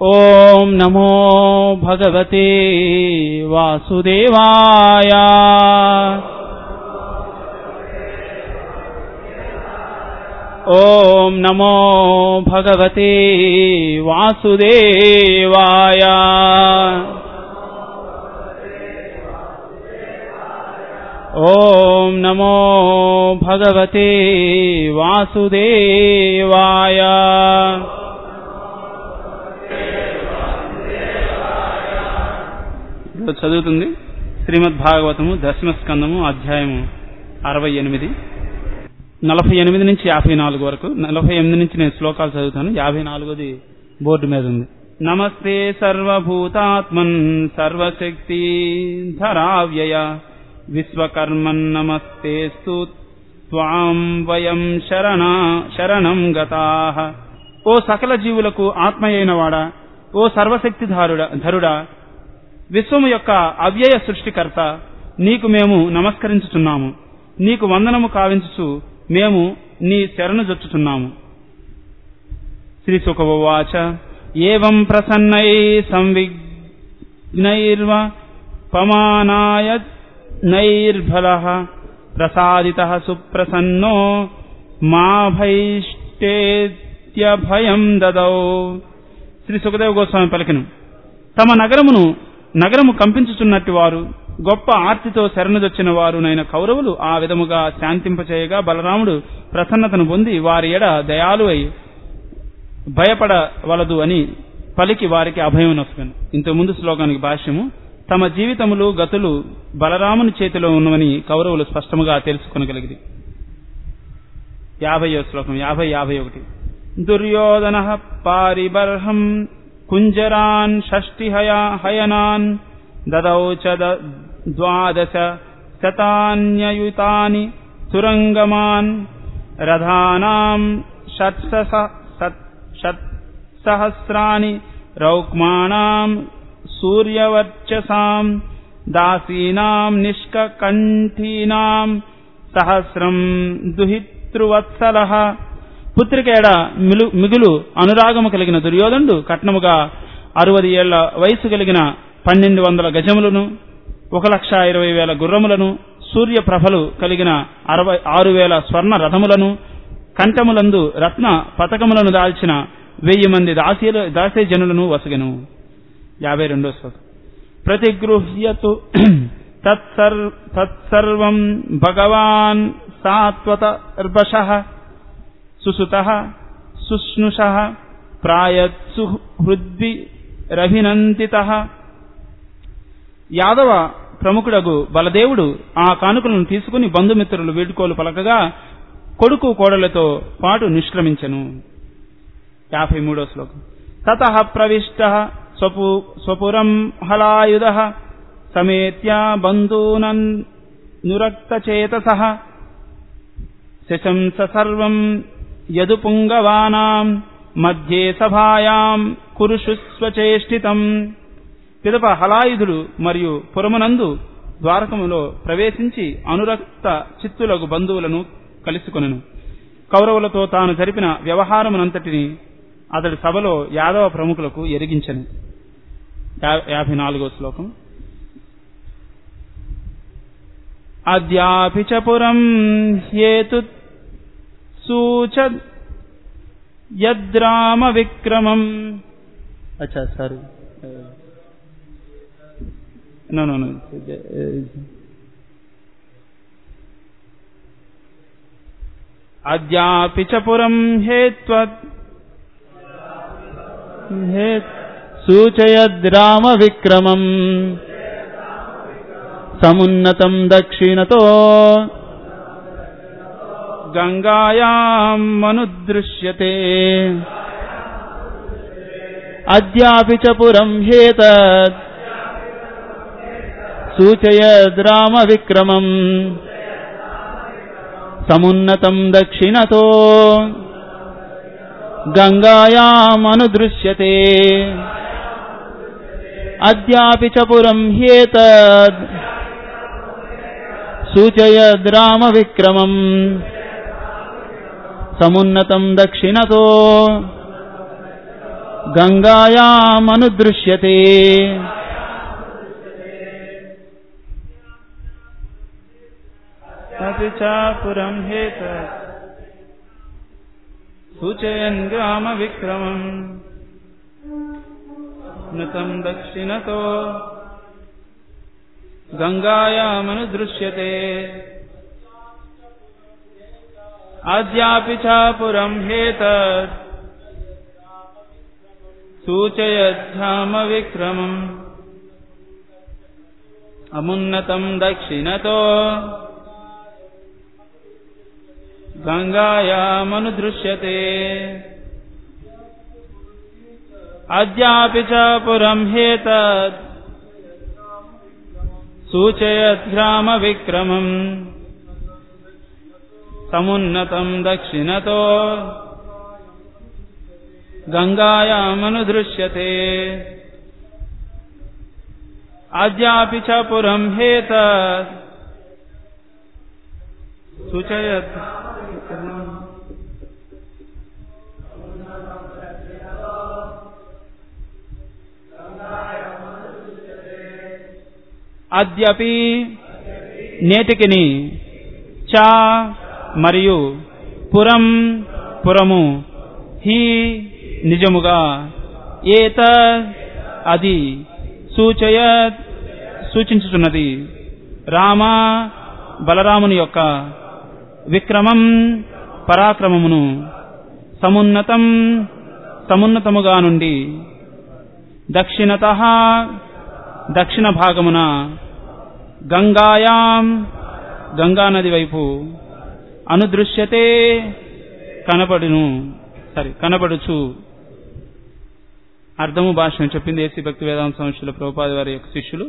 ఓం నమో భగవతే వాసుదేవాయ. ఓం నమో భగవతే వాసుదేవాయ. ఓం నమో భగవతే వాసుదేవాయ. చదువుతుంది శ్రీమద్ భాగవతము దశమ స్కందము అధ్యాయము 68, 48 నుంచి 54 వరకు. 48 నుంచి నేను శ్లోకాలు చదువుతాను, 54ది బోర్డు మీద ఉంది. నమస్తే సర్వభూతాత్మన్ సర్వశక్తి ధరావ్యయ విశ్వకర్మన్ నమస్తేస్తు త్వాం వయం శరణం గతాః. ఓ సకల జీవులకు ఆత్మయైన వాడా, ఓ సర్వశక్తి ధరుడా, విశ్వము యొక్క అవ్యయ సృష్టికర్త, నీకు మేము నమస్కరించుచున్నాము. నీకు వందనము కావించుచు మేము నీ శరణు జొచ్చుచున్నాము. శ్రీ శుకవాచ. ఏవం ప్రసన్నై సంవిఘ్నైర్వ పమానాయ నైర్బలః ప్రసాదితః సుప్రసన్నో మా భైష్టేత్యభయం దదౌ. శ్రీ సుఖదేవ గోస్వామి పలికెను. తమ నగరము కంపించుచున్నట్టు వారు, గొప్ప ఆర్తితో శరణుదొచ్చిన వారునైన కౌరవులు ఆ విధముగా శాంతింపచేయగా బలరాముడు ప్రసన్నతను పొంది వారి ఎడ దయాళువై భయపడవలదు అని పలికి వారికి అభయం నొసగను. ఇంతకుముందు శ్లోకానికి భాష్యము. తమ జీవితములు గతులు బలరాముని చేతిలో ఉన్నవని కౌరవులు స్పష్టముగా తెలుసుకొనగలిగింది. 50వ శ్లోకం 50-51. దుర్యోధనః పారిబర్హం కుంజరాన్ షష్టిహయనాన్ దదౌ చ 12 శతాన్యయుతాని తురంగమాన్ రథానాం షట్సహస్రాని రౌక్మాణాం సూర్యవర్చసాం దాసీనాం నిష్కంఠీనాం సహస్రం దుహితృవత్సలః. పుత్రికేడ మిగులు అనురాగము కలిగిన దుర్యోధనుడు కట్నముగా 60 ఏళ్ల వయసు కలిగిన 1200 గజములను, 1,20,000 గుర్రములను, సూర్యప్రభలు కలిగిన 66,000 స్వర్ణ రథములను, కంఠములందు రత్న పతకములను దాల్చిన 1000 మంది దాసీజనులను వసగెను. 52వ శ్లోకం. ప్రతిగృహ్యతు తత్సర్వం భగవాన్ సాత్వతర్భషః సుసుతః సుష్ణుషః ప్రాయత్సు హృద్భిరభినందితః. యాదవ ప్రముఖుడగు బలదేవుడు ఆ కానుకలను తీసుకుని బంధుమిత్రులు వీడ్కోలు పలకగా కొడుకు కోడలతో పాటు నిష్క్రమించెను. 53వ శ్లోకం. తతః ప్రవిష్టః స్వపురం హలాయుధః సమేత్య బంధూనన్ నురక్తచేతసః శశంస సర్వం యదుపుంగవానాం మధ్యే సభాయాం కురుషుస్వచేష్టితం. పిదప హలాయుధుడు మరియు పురమునందు ద్వారకములో ప్రవేశించి అనురక్త చిత్తులకు బంధువులను కలుసుకొనెను. కౌరవులతో తాను జరిపిన వ్యవహారమునంతటిని అతడి సభలో యాదవ ప్రముఖులకు ఎరిగించెను. 54వ శ్లోకం. అద్యాపి చ పురం హేతు సూచద్ యద్రామ విక్రమం. అచ్చా సారీ, నో అద్యాపి చ పురం హేత్వత్ సూచయద్రామ విక్రమం సమున్నతం దక్షిణతో గంగాయాం మనుదృశ్యతే. అద్యాపి చ పురం హేతత్ సూచయద్రామ విక్రమం సమున్నతం దక్షిణతో గంగాయాం అనుదృశ్యతే. అద్యాపి చ పురం హ్యేతద్ సూచయద్రామ విక్రమం సమున్నతం దక్షిణతో గంగాయామనుదృశ్యతే. అపి చ పురం హేతత్ సూచయన్ గ్రామ విక్రమం నృతం దక్షిణతో గంగాయామనుదృశ్యతే. అద్యాపి చ పురం హేతత్ సూచయద్ధామ విక్రమం అమున్నతం దక్షిణతో గంగాయామనుదృశ్యతే. అద్యాపి చ పురం హేతత్ సూచయద్గ్రామ విక్రమం సమున్నతం దక్షిణతో గంగాయామనుదృశ్యతే. అద్యాపి చ పురం హేతత్ సూచయత్ అద్యపి నేటికిని చ మరియు పురం పురము హి నిజముగా ఏత అది సూచయత్ సూచించుచున్నది రామ బలరాముని యొక్క విక్రమం పరాక్రమమును సమున్నతం సమున్నతముగా నుండి దక్షిణతః దక్షిణ భాగమున గంగాయాం గంగానది వైపు అనుదృశ్యతే కనబడుచు. అర్థము భాషను చెప్పింది ఏసీ భక్తి వేదాంత సంస్థల ప్రభుపాద వారి యొక్క శిష్యులు.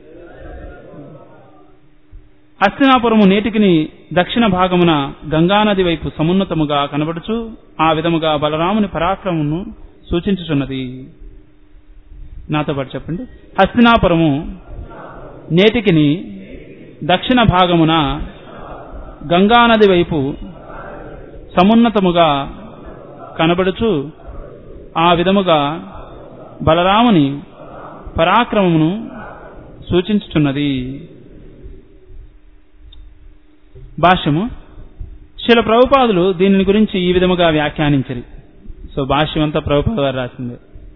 హస్తినాపురము నేటికిని దక్షిణ భాగమున గంగానది వైపు సమున్నతముగా కనబడుచు ఆ విధముగా బలరాముని పరాక్రమమును సూచించుచున్నది. నాతో పాటు చెప్పండి. హస్తినాపురము నేటికిని దక్షిణ భాగమున గంగానది వైపు సమున్నతముగా కనబడుచు ఆ విధముగా బలరాముని పరాక్రమమును సూచించుచున్నది. భాష్యము. శ్రీల ప్రభుపాదులు దీనిని గురించి ఈ విధముగా వ్యాఖ్యానించరు. సో భాష్యం అంతా ప్రభుపాద వారు రాసింది.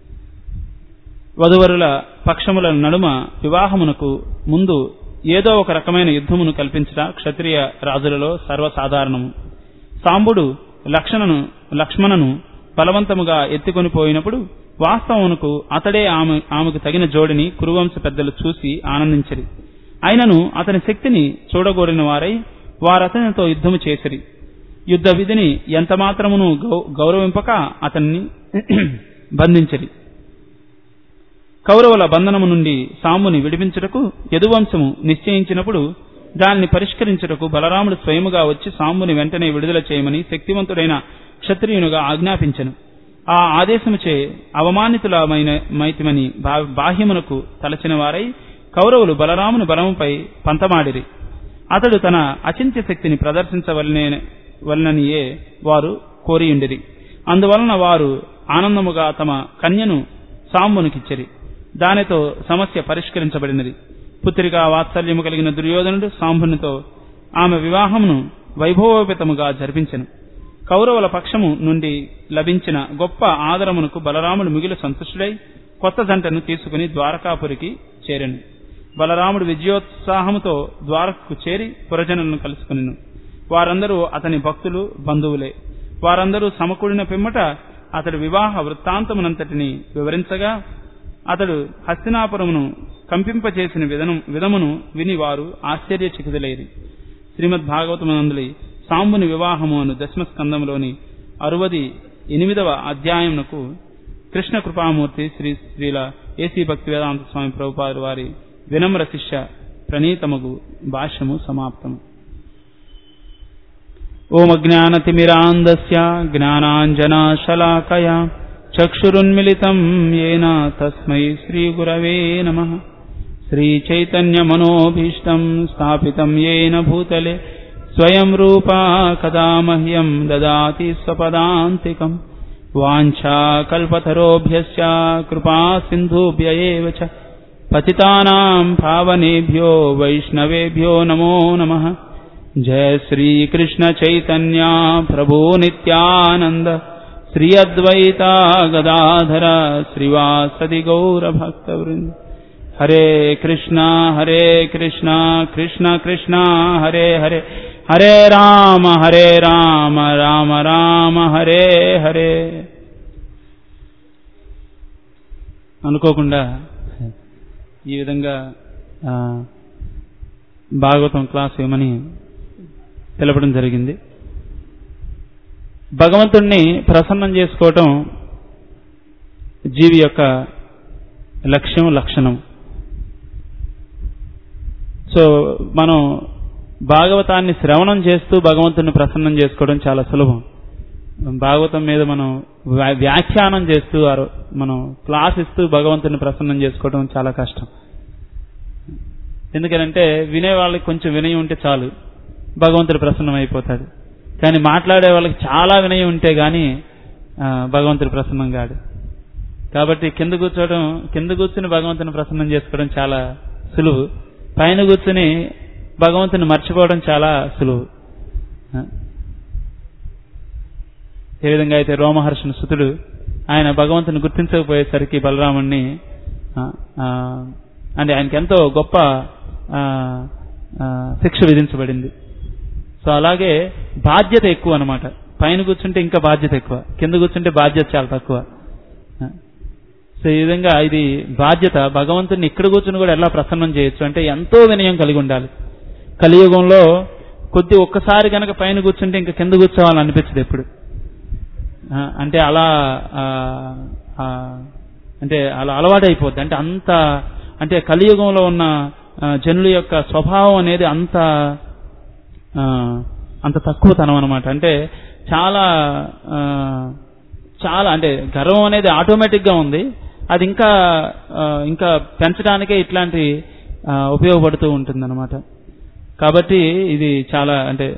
వధువరుల పక్షముల నడుమ వివాహమునకు ముందు ఏదో ఒక రకమైన యుద్ధమును కల్పించట క్షత్రియ రాజులలో సర్వసాధారణము. సాంబుడు లక్ష్మణను బలవంతముగా ఎత్తుకొని పోయినప్పుడు వాస్తవమునకు అతడే ఆమెకు తగిన జోడిని కురువంశ పెద్దలు చూసి ఆనందించరి. అయినను అతని శక్తిని చూడగోరిన వారై వారతనితో యుద్ధము చేసిరి. యుద్ధ విధిని ఎంతమాత్రమును గౌరవింపక అతన్ని బంధించరి. కౌరవుల బంధనము నుండి సాంబుని విడిపించుటకు యదువంశము నిశ్చయించినప్పుడు దానిని పరిష్కరించుటకు బలరాముడు స్వయముగా వచ్చి సాంబుని వెంటనే విడుదల చేయమని శక్తివంతుడైన క్షత్రియునిగా ఆజ్ఞాపించెను. ఆ ఆదేశముచే అవమానితులమైతిమని బాహ్యమునకు తలచిన వారై కౌరవులు బలరాముని బలముపై పంతమాడిరి. అతడు తన అచింత్య శక్తిని ప్రదర్శించవలననియే వారు కోరియుండిరి. అందువలన వారు ఆనందముగా తమ కన్యను సాంబునికిచ్చిరి. దానితో సమస్య పరిష్కరించబడినది. పుత్రికా వాత్సల్యము కలిగిన దుర్యోధనుడు సాంబునితో ఆమె వివాహమును వైభవోపేతముగా జరిపించెను. కౌరవుల పక్షము నుండి లభించిన గొప్ప ఆదరమునకు బలరాముడు మిగిలి సంతుష్టుడై కొత్త జంటను తీసుకుని ద్వారకాపురికి చేరెను. బలరాముడు విజయోత్సాహముతో ద్వారకకు చేరి పురజనులను కలుసుకునెను. వారందరూ అతని భక్తులు, బంధువులే. వారందరూ సమకూడిన పిమ్మట అతడు వివాహ వృత్తాంతమునంతటిని వివరించగా అతడు హస్తినాపురమును కంపింపచేసిన విధమును విని వారు ఆశ్చర్యచకితులైరి. శ్రీమద్ భాగవతమునందలి సాంబుని వివాహము అను దశమస్కందములోని 68వ అధ్యాయమునకు కృష్ణ కృపామూర్తి శ్రీల ఏసీ భక్తి వేదాంత స్వామి ప్రభుపాదుల వారి వినమ్ర శిష్య ప్రణీతమగు భాష్యము సమాప్తము. ఓం అజ్ఞానతిమిరాంధస్య జ్ఞానాంజనాశలాకయా చక్షురున్మిలితం యేన తస్మై శ్రీగురవే నమః. శ్రీచైతన్యమనోభీష్టం స్థాపితం యేన భూతలే స్వయం రూపా కదా మహ్యం దదాతి స్వపదాంతికం. వాంఛా కల్పతరోభ్యశ్చ కృపా సింధుభ్య ఏవ చ పతితానాం పావనేభ్యో వైష్ణవేభ్యో నమో నమః. జయ శ్రీ కృష్ణ చైతన్య ప్రభు నిత్యానంద శ్రీ అద్వైత గదాధర శ్రీవాసది గౌర భక్తవృంద. హరే కృష్ణ కృష్ణ కృష్ణ హరే హరే, హరే రామ రామ రామ హరే హరే. అనుకోకుండా ఈ విధంగా భాగవతం క్లాస్ ఏమని తెలపడం జరిగింది. భగవంతుణ్ణి ప్రసన్నం చేసుకోవటం జీవి యొక్క లక్షణం. సో మనం భాగవతాన్ని శ్రవణం చేస్తూ భగవంతుణ్ణి ప్రసన్నం చేసుకోవడం చాలా సులభం. భాగవతం మీద మనం వ్యాఖ్యానం చేస్తూ మనం క్లాస్ ఇస్తూ భగవంతుని ప్రసన్నం చేసుకోవడం చాలా కష్టం. ఎందుకంటే వినే వాళ్ళకి కొంచెం వినయం ఉంటే చాలు, భగవంతుడు ప్రసన్నం అయిపోతాడు. కానీ మాట్లాడే వాళ్ళకి చాలా వినయం ఉంటే గాని భగవంతుడు ప్రసన్నం కాడు. కాబట్టి కింద కూర్చుని భగవంతుని ప్రసన్నం చేసుకోవడం చాలా సులువు, పైన కూర్చుని భగవంతుని మర్చిపోవడం చాలా సులువు. ఏ విధంగా అయితే రోమహర్షుని సుతుడు ఆయన భగవంతుని గుర్తించకపోయేసరికి బలరాముణ్ణి అంటే ఆయనకి ఎంతో గొప్ప శిక్ష విధించబడింది. సో అలాగే బాధ్యత ఎక్కువ అన్నమాట. పైన కూర్చుంటే ఇంకా బాధ్యత ఎక్కువ, కింద కూర్చుంటే బాధ్యత చాలా తక్కువ. సో ఈ విధంగా ఇది బాధ్యత. భగవంతుని ఇక్కడ కూర్చుని కూడా ఎలా ప్రసన్నం చేయొచ్చు అంటే ఎంతో వినయం కలిగి ఉండాలి. కలియుగంలో ఒక్కసారి కనుక పైన కూర్చుంటే ఇంకా కింద కూర్చోవాలని అనిపించదు ఎప్పుడు. అంటే అలా అలవాటైపోద్ది. అంటే అంటే కలియుగంలో ఉన్న జనుల యొక్క స్వభావం అనేది అంత తక్కువతనం అనమాట. అంటే చాలా అంటే గర్వం అనేది ఆటోమేటిక్ గా ఉంది. అది ఇంకా పెంచడానికే ఇట్లాంటి ఉపయోగపడుతూ ఉంటుంది అనమాట. కాబట్టి ఇది చాలా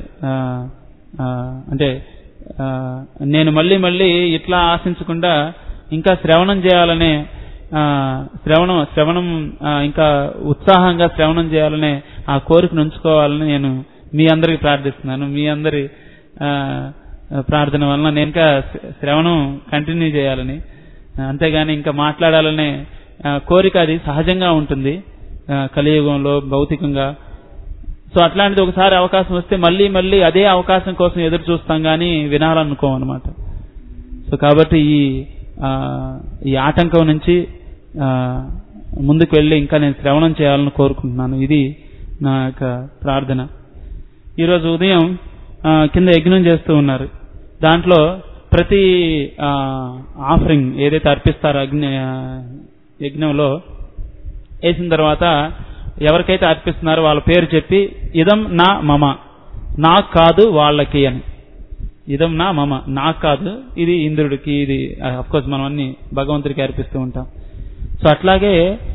అంటే నేను మళ్ళీ ఇట్లా ఆశించకుండా ఇంకా శ్రవణం చేయాలనే శ్రవణం ఇంకా ఉత్సాహంగా శ్రవణం చేయాలనే ఆ కోరికను ఉంచుకోవాలని నేను మీ అందరికి ప్రార్థిస్తున్నాను. మీ అందరి ప్రార్థన వలన నేను ఇంకా శ్రవణం కంటిన్యూ చేయాలని, అంతేగాని ఇంకా మాట్లాడాలనే కోరిక అది సహజంగా ఉంటుంది కలియుగంలో భౌతికంగా. సో అట్లాంటిది ఒకసారి అవకాశం వస్తే మళ్ళీ అదే అవకాశం కోసం ఎదురు చూస్తాం కానీ వినాలనుకోం అనమాట. సో కాబట్టి ఈ ఆటంకం నుంచి ముందుకు వెళ్ళి ఇంకా నేను శ్రవణం చేయాలని కోరుకుంటున్నాను. ఇది నా యొక్క ప్రార్థన. ఈరోజు ఉదయం కింద యజ్ఞం చేస్తూ ఉన్నారు. దాంట్లో ప్రతి ఆఫరింగ్ ఏదైతే అర్పిస్తారో యజ్ఞంలో వేసిన తర్వాత ఎవరికైతే అర్పిస్తున్నారో వాళ్ళ పేరు చెప్పి ఇదం నా మమ, నాకు కాదు వాళ్ళకి అని. ఇదం నా మమ, నాకు కాదు, ఇది ఇంద్రుడికి, ఇది అఫ్కోర్స్ మనం అన్ని భగవంతుడికి అర్పిస్తూ ఉంటాం. సో అట్లాగే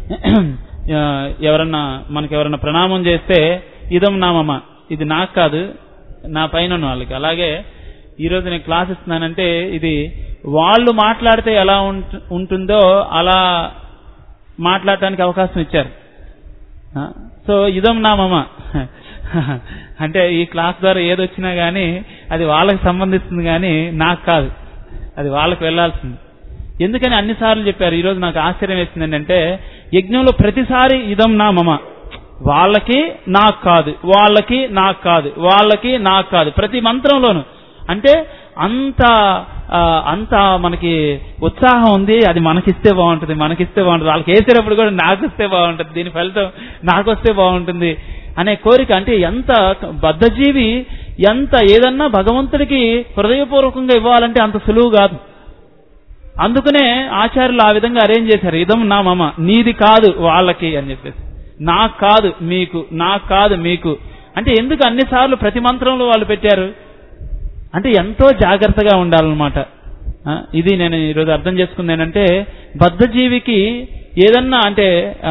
మనకెవరన్నా ప్రణామం చేస్తే ఇదం నా మమ, ఇది నాకు కాదు నా పైన వాళ్ళకి. అలాగే ఈరోజు నేను క్లాస్ ఇస్తున్నానంటే ఇది వాళ్ళు మాట్లాడితే ఎలా ఉంటుందో అలా మాట్లాడటానికి అవకాశం ఇచ్చారు. సో ఇదం నా మమ అంటే ఈ క్లాస్ ద్వారా ఏదొచ్చినా గానీ అది వాళ్ళకి సంబంధిస్తుంది కానీ నాకు కాదు, అది వాళ్ళకి వెళ్లాల్సింది. ఎందుకని అన్నిసార్లు చెప్పారు. ఈరోజు నాకు ఆశ్చర్యం వేసింది ఏంటంటే యజ్ఞంలో ప్రతిసారి ఇదం నా మమ, వాళ్ళకి నాకు కాదు, వాళ్ళకి నాకు కాదు, వాళ్ళకి నాకు కాదు, ప్రతి మంత్రంలోనూ. అంటే అంత మనకి ఉత్సాహం ఉంది. అది మనకిస్తే బాగుంటుంది, వాళ్ళకి వేసేటప్పుడు కూడా నాకు ఇస్తే బాగుంటుంది, దీని ఫలితం నాకు వస్తే బాగుంటుంది అనే కోరిక. అంటే ఎంత బద్ధజీవి, ఏదన్నా భగవంతుడికి హృదయపూర్వకంగా ఇవ్వాలంటే అంత సులువు కాదు. అందుకనే ఆచార్యులు ఆ విధంగా అరేంజ్ చేశారు. ఇదం నా మమ, నీది కాదు వాళ్ళకి అని చెప్పేసి, నాకు కాదు మీకు, నాకు కాదు మీకు. అంటే ఎందుకు అన్నిసార్లు ప్రతి మంత్రంలో వాళ్ళు పెట్టారు అంటే ఎంతో జాగ్రత్తగా ఉండాలన్నమాట. ఇది నేను ఈరోజు అర్థం చేసుకుంది ఏంటంటే బద్ధజీవికి ఏదన్నా అంటే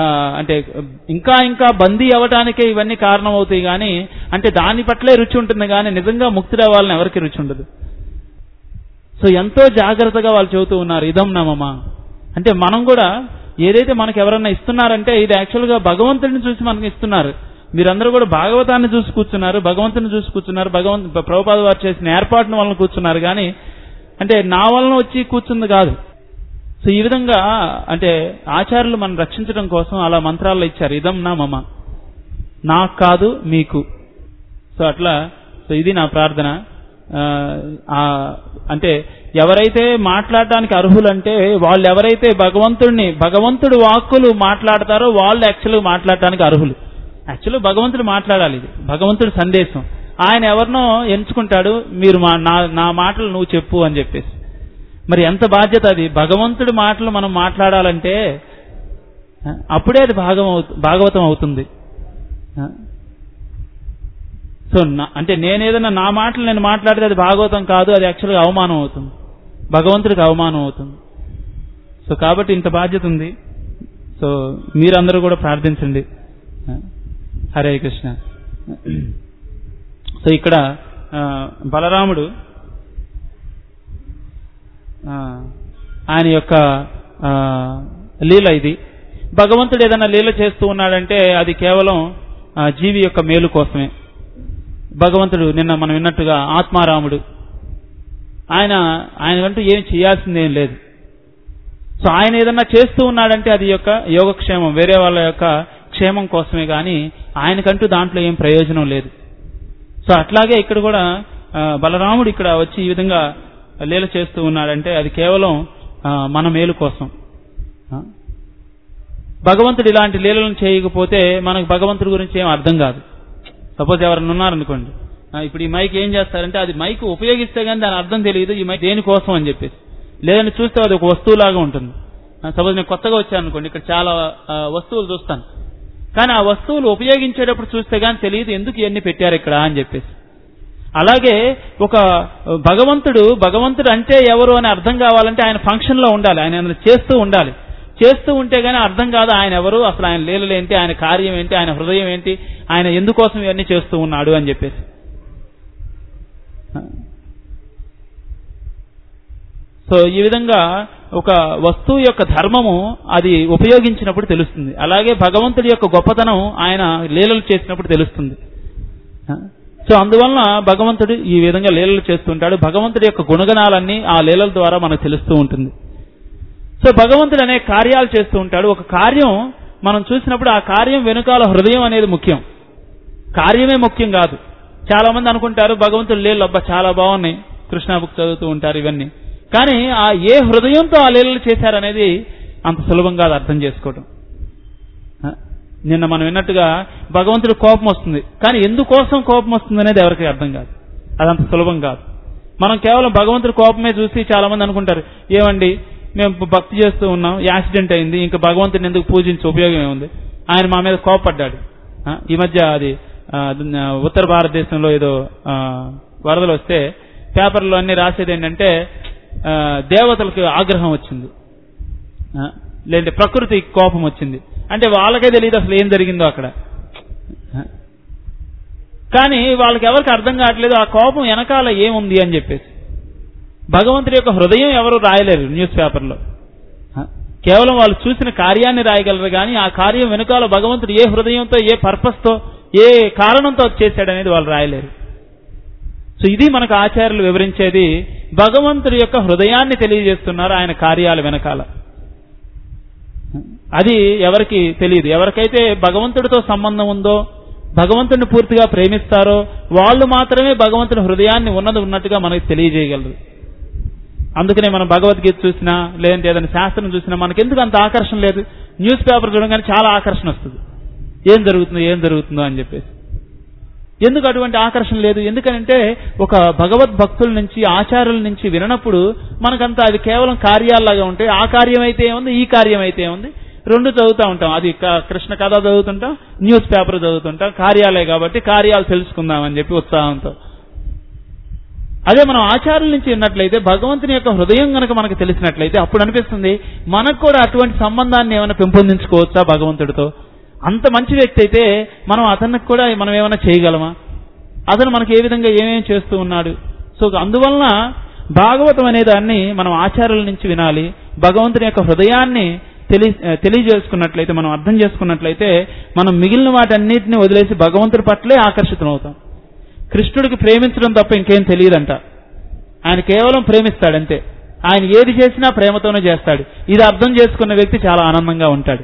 ఇంకా బందీ అవ్వటానికే ఇవన్నీ కారణం అవుతాయి కానీ అంటే దాని పట్లే రుచి ఉంటుంది కానీ నిజంగా ముక్తుడు అవ్వాలని ఎవరికి రుచి ఉండదు. సో ఎంతో జాగ్రత్తగా వాళ్ళు చెబుతూ ఉన్నారు, ఇదం నమమ అంటే మనం కూడా ఏదైతే మనకు ఎవరన్నా ఇస్తున్నారంటే ఇది యాక్చువల్గా భగవంతుడిని చూసి మనకి ఇస్తున్నారు. మీరందరూ కూడా భాగవతాన్ని చూసి కూర్చున్నారు, భగవంతుని చూసి కూర్చున్నారు, ప్రభుపాద వారు చేసిన ఏర్పాటును వలన కూర్చున్నారు, కానీ అంటే నా వలన వచ్చి కూర్చుంది కాదు. సో ఈ విధంగా అంటే ఆచార్యులు మనం రక్షించడం కోసం అలా మంత్రాల్లో ఇచ్చారు, ఇదం నా మమ, నాకు కాదు మీకు. సో అట్లా సో ఇది నా ప్రార్థన. అంటే ఎవరైతే మాట్లాడడానికి అర్హులంటే వాళ్ళు ఎవరైతే భగవంతుడి వాక్కులు మాట్లాడతారో వాళ్ళు యాక్చువల్గా మాట్లాడటానికి అర్హులు. యాక్చువల్గా భగవంతుడు మాట్లాడాలి, ఇది భగవంతుడి సందేశం. ఆయన ఎవరినో ఎంచుకుంటాడు, మీరు నా మాటలు నువ్వు చెప్పు అని చెప్పేసి. మరి ఎంత బాధ్యత అది, భగవంతుడి మాటలు మనం మాట్లాడాలంటే అప్పుడే అది భాగవతం అవుతుంది. సో అంటే నేనేదన్నా నా మాటలు నేను మాట్లాడితే అది భాగవతం కాదు, అది యాక్చువల్గా అవమానం అవుతుంది, భగవంతుడికి అవమానం అవుతుంది. సో కాబట్టి ఇంత బాధ్యత ఉంది. సో మీరందరూ కూడా ప్రార్థించండి. హరే కృష్ణ. సో ఇక్కడ బలరాముడు ఆయన యొక్క లీల ఇది. భగవంతుడు ఏదైనా లీల చేస్తూ ఉన్నాడంటే అది కేవలం జీవి యొక్క మేలు కోసమే. భగవంతుడు నిన్న మనం విన్నట్టుగా ఆత్మారాముడు, ఆయన అంటూ ఏం చేయాల్సిందేం లేదు. సో ఆయన ఏదన్నా చేస్తూ ఉన్నాడంటే అది యొక్క యోగక్షేమం, వేరే వాళ్ళ యొక్క క్షేమం కోసమే, కానీ ఆయనకంటూ దాంట్లో ఏం ప్రయోజనం లేదు. సో అట్లాగే ఇక్కడ కూడా బలరాముడు ఇక్కడ వచ్చి ఈ విధంగా లీల చేస్తూ ఉన్నాడంటే అది కేవలం మన మేలు కోసం. భగవంతుడు ఇలాంటి లీలలను చేయకపోతే మనకు భగవంతుడి గురించి ఏం అర్థం కాదు. సపోజ్ ఎవరైనా ఉన్నారనుకోండి, ఇప్పుడు ఈ మైక్ ఏం చేస్తారంటే అది మైక్ ఉపయోగిస్తే కానీ దాని అర్థం తెలియదు, ఈ మైక్ దేనికోసం అని చెప్పేసి. లేదని చూస్తే అది ఒక వస్తువులాగా ఉంటుంది. సపోజ్ నేను కొత్తగా వచ్చాను అనుకోండి, ఇక్కడ చాలా వస్తువులు చూస్తాను, కానీ ఆ వస్తువులు ఉపయోగించేటప్పుడు చూస్తే కానీ తెలియదు ఎందుకు ఇవన్నీ పెట్టారు ఇక్కడ అని చెప్పేసి. అలాగే ఒక భగవంతుడు అంటే ఎవరు అని అర్థం కావాలంటే ఆయన ఫంక్షన్ లో ఉండాలి, ఆయన చేస్తూ ఉండాలి. చేస్తూ ఉంటే గానీ అర్థం కాదు ఆయన ఎవరు, అసలు ఆయన లీలలు ఏంటి, ఆయన కార్యం ఏంటి, ఆయన హృదయం ఏంటి, ఆయన ఎందుకోసం ఇవన్నీ చేస్తూ ఉన్నాడు అని చెప్పేసి. సో ఈ విధంగా ఒక వస్తువు యొక్క ధర్మము అది ఉపయోగించినప్పుడు తెలుస్తుంది. అలాగే భగవంతుడి యొక్క గొప్పతనం ఆయన లీలలు చేసినప్పుడు తెలుస్తుంది. సో అందువలన భగవంతుడు ఈ విధంగా లీలలు చేస్తుంటాడు. భగవంతుడి యొక్క గుణగణాలన్నీ ఆ లీలల ద్వారా మనకు తెలుస్తూ ఉంటుంది. సో భగవంతుడు అనేక కార్యాలు చేస్తూ ఉంటాడు. ఒక కార్యం మనం చూసినప్పుడు ఆ కార్యం వెనుకాల హృదయం అనేది ముఖ్యం, కార్యమే ముఖ్యం కాదు. చాలా మంది అనుకుంటారు భగవంతుడు లీలలు అబ్బా చాలా బాగున్నాయి, కృష్ణ బుక్ చదువుతూ ఉంటారు ఇవన్నీ, కానీ ఆ ఏ హృదయంతో ఆ లీలలు చేశారనేది అంత సులభం కాదు అర్థం చేసుకోవడం. నిన్న మనం విన్నట్టుగా భగవంతుడు కోపం వస్తుంది, కానీ ఎందుకోసం కోపం వస్తుంది అనేది ఎవరికి అర్థం కాదు, అదంత సులభం కాదు. మనం కేవలం భగవంతుడి కోపమే చూసి చాలా మంది అనుకుంటారు, ఏమండి మేము భక్తి చేస్తూ ఉన్నాం, యాక్సిడెంట్ అయింది, ఇంకా భగవంతుడిని ఎందుకు పూజించే ఉపయోగం ఏముంది, ఆయన మా మీద కోపపడ్డాడు. ఈ మధ్య అది ఉత్తర భారతదేశంలో ఏదో వరదలు వస్తే పేపర్లో అన్ని రాసేది ఏంటంటే దేవతలకు ఆగ్రహం వచ్చింది, లేదంటే ప్రకృతికి కోపం వచ్చింది. అంటే వాళ్ళకే తెలియదు అసలు ఏం జరిగిందో అక్కడ. కానీ వాళ్ళకి ఎవరికి అర్థం కావట్లేదు ఆ కోపం వెనకాల ఏముంది అని చెప్పేసి. భగవంతుడి యొక్క హృదయం ఎవరు రాయలేరు న్యూస్ పేపర్లో, కేవలం వాళ్ళు చూసిన కార్యాన్ని రాయగలరు, కానీ ఆ కార్యం వెనుకాల భగవంతుడు ఏ హృదయంతో, ఏ పర్పస్తో, ఏ కారణంతో చేశాడనేది వాళ్ళు రాయలేరు. సో ఇది మనకు ఆచార్యులు వివరించేది, భగవంతుడి యొక్క హృదయాన్ని తెలియజేస్తున్నారు ఆయన కార్యాల వెనకాల. అది ఎవరికి తెలియదు. ఎవరికైతే భగవంతుడితో సంబంధం ఉందో, భగవంతుడిని పూర్తిగా ప్రేమిస్తారో వాళ్ళు మాత్రమే భగవంతుడి హృదయాన్ని ఉన్నట్టుగా మనకి తెలియజేయగలరు. అందుకనే మనం భగవద్గీత చూసినా లేదంటే ఏదైనా శాస్త్రం చూసినా మనకెందుకు అంత ఆకర్షణ లేదు, న్యూస్ పేపర్ చూడగానే చాలా ఆకర్షణ వస్తుంది, ఏం జరుగుతుందో అని చెప్పేసి. ఎందుకు అటువంటి ఆకర్షణ లేదు? ఎందుకంటే ఒక భగవద్భక్తుల నుంచి, ఆచార్యుల నుంచి వినప్పుడు మనకంతా అది కేవలం కార్యాల్లాగా ఉంటాయి. ఆ కార్యం అయితే ఏముంది, ఈ కార్యం అయితే ఏముంది, రెండు చదువుతూ ఉంటాం. అది కృష్ణ కథ చదువుతుంటాం, న్యూస్ పేపర్ చదువుతుంటాం, కార్యాలే కాబట్టి కార్యాలు తెలుసుకుందామని చెప్పి ఉత్సాహంతో. అదే మనం ఆచార్యుల నుంచి విన్నట్లయితే, భగవంతుని యొక్క హృదయం కనుక మనకు తెలిసినట్లయితే అప్పుడు అనిపిస్తుంది మనకు కూడా అటువంటి సంబంధాన్ని ఏమైనా పెంపొందించుకోవచ్చా భగవంతుడితో. అంత మంచి వ్యక్తి అయితే మనం అతనికి కూడా మనం ఏమైనా చేయగలమా, అతను మనకి ఏ విధంగా ఏమేమి చేస్తూ ఉన్నాడు. సో అందువలన భాగవతం అనే దాన్ని మనం ఆచార్యుల నుంచి వినాలి. భగవంతుని యొక్క హృదయాన్ని తెలియజేసుకున్నట్లయితే, మనం అర్థం చేసుకున్నట్లయితే మనం మిగిలిన వాటన్నిటిని వదిలేసి భగవంతుడి పట్లే ఆకర్షితం అవుతాం. కృష్ణుడికి ప్రేమించడం తప్ప ఇంకేం తెలియదంట. ఆయన కేవలం ప్రేమిస్తాడంతే. ఆయన ఏది చేసినా ప్రేమతోనే చేస్తాడు. ఇది అర్థం చేసుకున్న వ్యక్తి చాలా ఆనందంగా ఉంటాడు.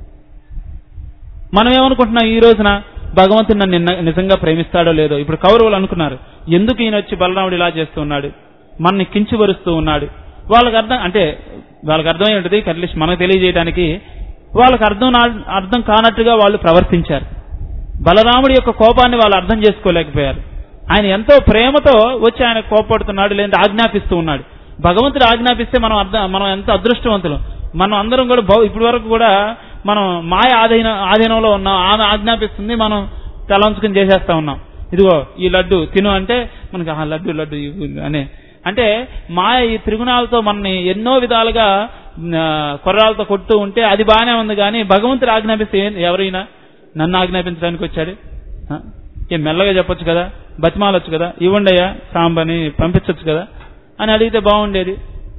మనం ఏమనుకుంటున్నాం ఈ రోజున, భగవంతుడు నన్ను నిజంగా ప్రేమిస్తాడో లేదో. ఇప్పుడు కౌరవులు అనుకున్నారు, ఎందుకు ఈయన వచ్చి బలరాముడు ఇలా చేస్తూ ఉన్నాడు, మనని కించపరుస్తూ ఉన్నాడు. వాళ్ళకి అర్థం ఏంటిది, అట్లీస్ట్ మనకు తెలియజేయడానికి వాళ్ళకి అర్థం కానట్టుగా వాళ్ళు ప్రవర్తించారు. బలరాముడి యొక్క కోపాన్ని వాళ్ళు అర్థం చేసుకోలేకపోయారు. ఆయన ఎంతో ప్రేమతో వచ్చి ఆయన కోపడుతున్నాడు, లేదంటే ఆజ్ఞాపిస్తూ ఉన్నాడు. భగవంతుడు ఆజ్ఞాపిస్తే మనం ఎంత అదృష్టవంతులు. మనం అందరం కూడా ఇప్పటి వరకు కూడా మనం మాయ ఆధీనంలో ఉన్నాం. ఆమె ఆజ్ఞాపిస్తుంది, మనం తలంచుకుని చేసేస్తా ఉన్నాం. ఇదిగో ఈ లడ్డు తిను అంటే మనకి లడ్డు అనే అంటే మాయ ఈ త్రిగుణాలతో మనని ఎన్నో విధాలుగా కొర్రాలతో కొడుతూ ఉంటే అది బాగానే ఉంది. కానీ భగవంతుడు ఆజ్ఞాపిస్తే ఎవరైనా నన్ను ఆజ్ఞాపించడానికి వచ్చాడు, మెల్లగా చెప్పొచ్చు కదా, బతిమాలొచ్చు కదా, ఇవ్వండి అయ్యా సాంబని పంపించవచ్చు కదా అని అడిగితే బాగుండేది.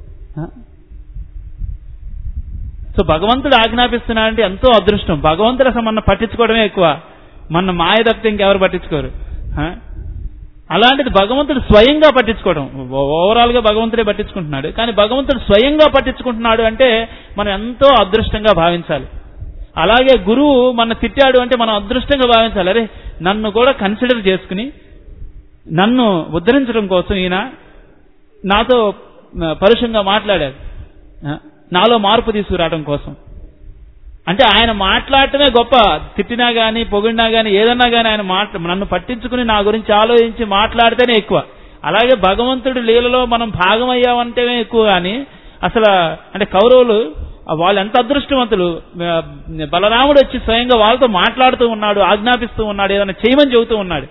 సో భగవంతుడు ఆజ్ఞాపిస్తున్నాడంటే ఎంతో అదృష్టం. భగవంతుడు అసలు మన పట్టించుకోవడమే ఎక్కువ, మన మాయ తప్పితే ఇంకెవరు పట్టించుకోరు. అలాంటిది భగవంతుడు స్వయంగా పట్టించుకోవడం. ఓవరాల్ గా భగవంతుడే పట్టించుకుంటున్నాడు, కానీ భగవంతుడు స్వయంగా పట్టించుకుంటున్నాడు అంటే మనం ఎంతో అదృష్టంగా భావించాలి. అలాగే గురువు మన తిట్టాడు అంటే మనం అదృష్టంగా భావించాలి. అరే నన్ను కూడా కన్సిడర్ చేసుకుని నన్ను ఉద్ధరించడం కోసం ఈయన నాతో పరుషంగా మాట్లాడారు, నాలో మార్పు తీసుకురావడం కోసం. అంటే ఆయన మాట్లాడటమే గొప్ప. తిట్టినా గానీ పొగిడినా గానీ ఏదన్నా గానీ ఆయన నన్ను పట్టించుకుని నా గురించి ఆలోచించి మాట్లాడితేనే ఎక్కువ. అలాగే భగవంతుడి లీలలో మనం భాగమయ్యామంటేనే ఎక్కువ. కానీ అసలు అంటే కౌరవులు వాళ్ళు ఎంత అదృష్టవంతులు. బలరాముడు వచ్చి స్వయంగా వాళ్ళతో మాట్లాడుతూ ఉన్నాడు, ఆజ్ఞాపిస్తూ ఉన్నాడు, ఏదైనా చేయమని చెబుతూ ఉన్నాడు.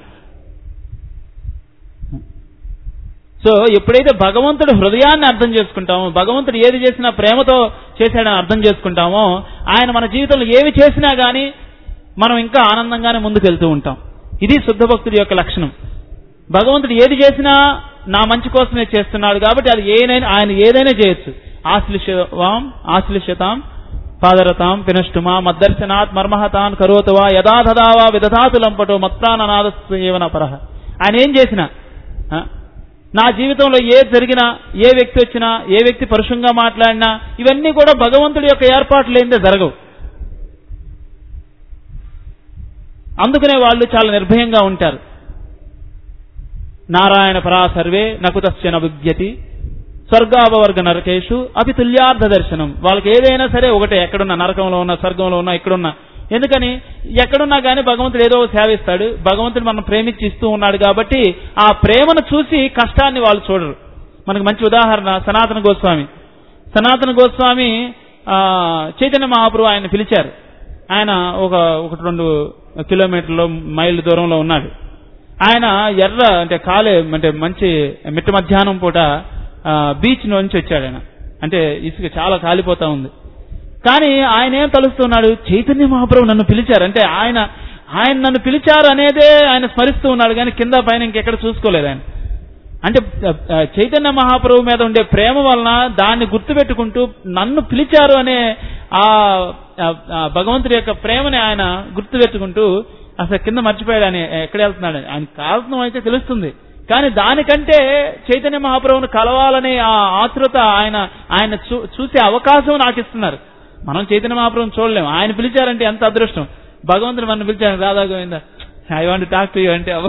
సో ఎప్పుడైతే భగవంతుడు హృదయాన్ని అర్థం చేసుకుంటామో, భగవంతుడు ఏది చేసినా ప్రేమతో చేశాడని అర్థం చేసుకుంటామో, ఆయన మన జీవితంలో ఏమి చేసినా గానీ మనం ఇంకా ఆనందంగానే ముందుకు వెళ్తూ ఉంటాం. ఇది శుద్ధ భక్తుడి యొక్క లక్షణం. భగవంతుడు ఏది చేసినా నా మంచి కోసమే చేస్తున్నాడు కాబట్టి అది ఆయన ఏదైనా చేయొచ్చు. ఆశ్లిష్యతాం పాదరతాం పినష్టుమా మద్దర్శనాత్ మర్మహతాన్ కరోతవా యథాధదావా విదధాతు లంపటో మత్ప్రాణనాదస్యేవన పరహ. ఆయన ఏం చేసినా, నా జీవితంలో ఏది జరిగినా, ఏ వ్యక్తి వచ్చినా, ఏ వ్యక్తి పరుషంగా మాట్లాడినా ఇవన్నీ కూడా భగవంతుడి యొక్క ఏర్పాట్లు లేనిదే జరగవు. అందుకనే వాళ్ళు చాలా నిర్భయంగా ఉంటారు. నారాయణ పరా సర్వే నకుతస్య నవిద్యతి స్వర్గాపవర్గ నరకేషు అపి తుల్యార్థ దర్శనం. వాళ్ళకి ఏదైనా సరే ఒకటే, ఎక్కడున్నా నరకంలో ఉన్నా స్వర్గంలో ఉన్నా ఇక్కడున్నా. ఎందుకని ఎక్కడున్నా కానీ భగవంతుడు ఏదో సేవిస్తాడు. భగవంతుడు మనం ప్రేమించి ఇస్తూ ఉన్నాడు కాబట్టి ఆ ప్రేమను చూసి కష్టాన్ని వాళ్ళు చూడరు. మనకు మంచి ఉదాహరణ సనాతన గోస్వామి చైతన్య మహాప్రభు ఆయన పిలిచారు. ఆయన ఒక 1-2 కిలోమీటర్లు మైళ్ళ దూరంలో ఉన్నాడు. ఆయన అంటే మంచి మిట్ట మధ్యాహ్నం పూట బీచ్ నుంచి వచ్చాడు. ఆయన అంటే ఇసుక చాలా కాలిపోతా ఉంది. కానీ ఆయన ఏం తలుస్తున్నాడు, చైతన్య మహాప్రభు నన్ను పిలిచారు అంటే ఆయన నన్ను పిలిచారు అనేదే ఆయన స్మరిస్తూ ఉన్నాడు. కానీ కింద పైన ఇంకెక్కడ చూసుకోలేదు ఆయన. అంటే చైతన్య మహాప్రభు మీద ఉండే ప్రేమ వలన దాన్ని గుర్తుపెట్టుకుంటూ నన్ను పిలిచారు అనే ఆ భగవంతుడి యొక్క ప్రేమని ఆయన గుర్తుపెట్టుకుంటూ అసలు కింద మర్చిపోయాడు. ఆయన ఎక్కడ వెళ్తున్నాడు, ఆయన కారణం అయితే తెలుస్తుంది. కానీ దానికంటే చైతన్య మహాప్రభుని కలవాలనే ఆ ఆతృత ఆయన చూసే అవకాశం నాకు ఇస్తున్నారు. మనం చైతన్య మహాప్రభుని చూడలేము. ఆయన పిలిచారంటే ఎంత అదృష్టం. భగవంతుడు మనం పిలిచారు, Radha Govinda I want to talk to you అంటే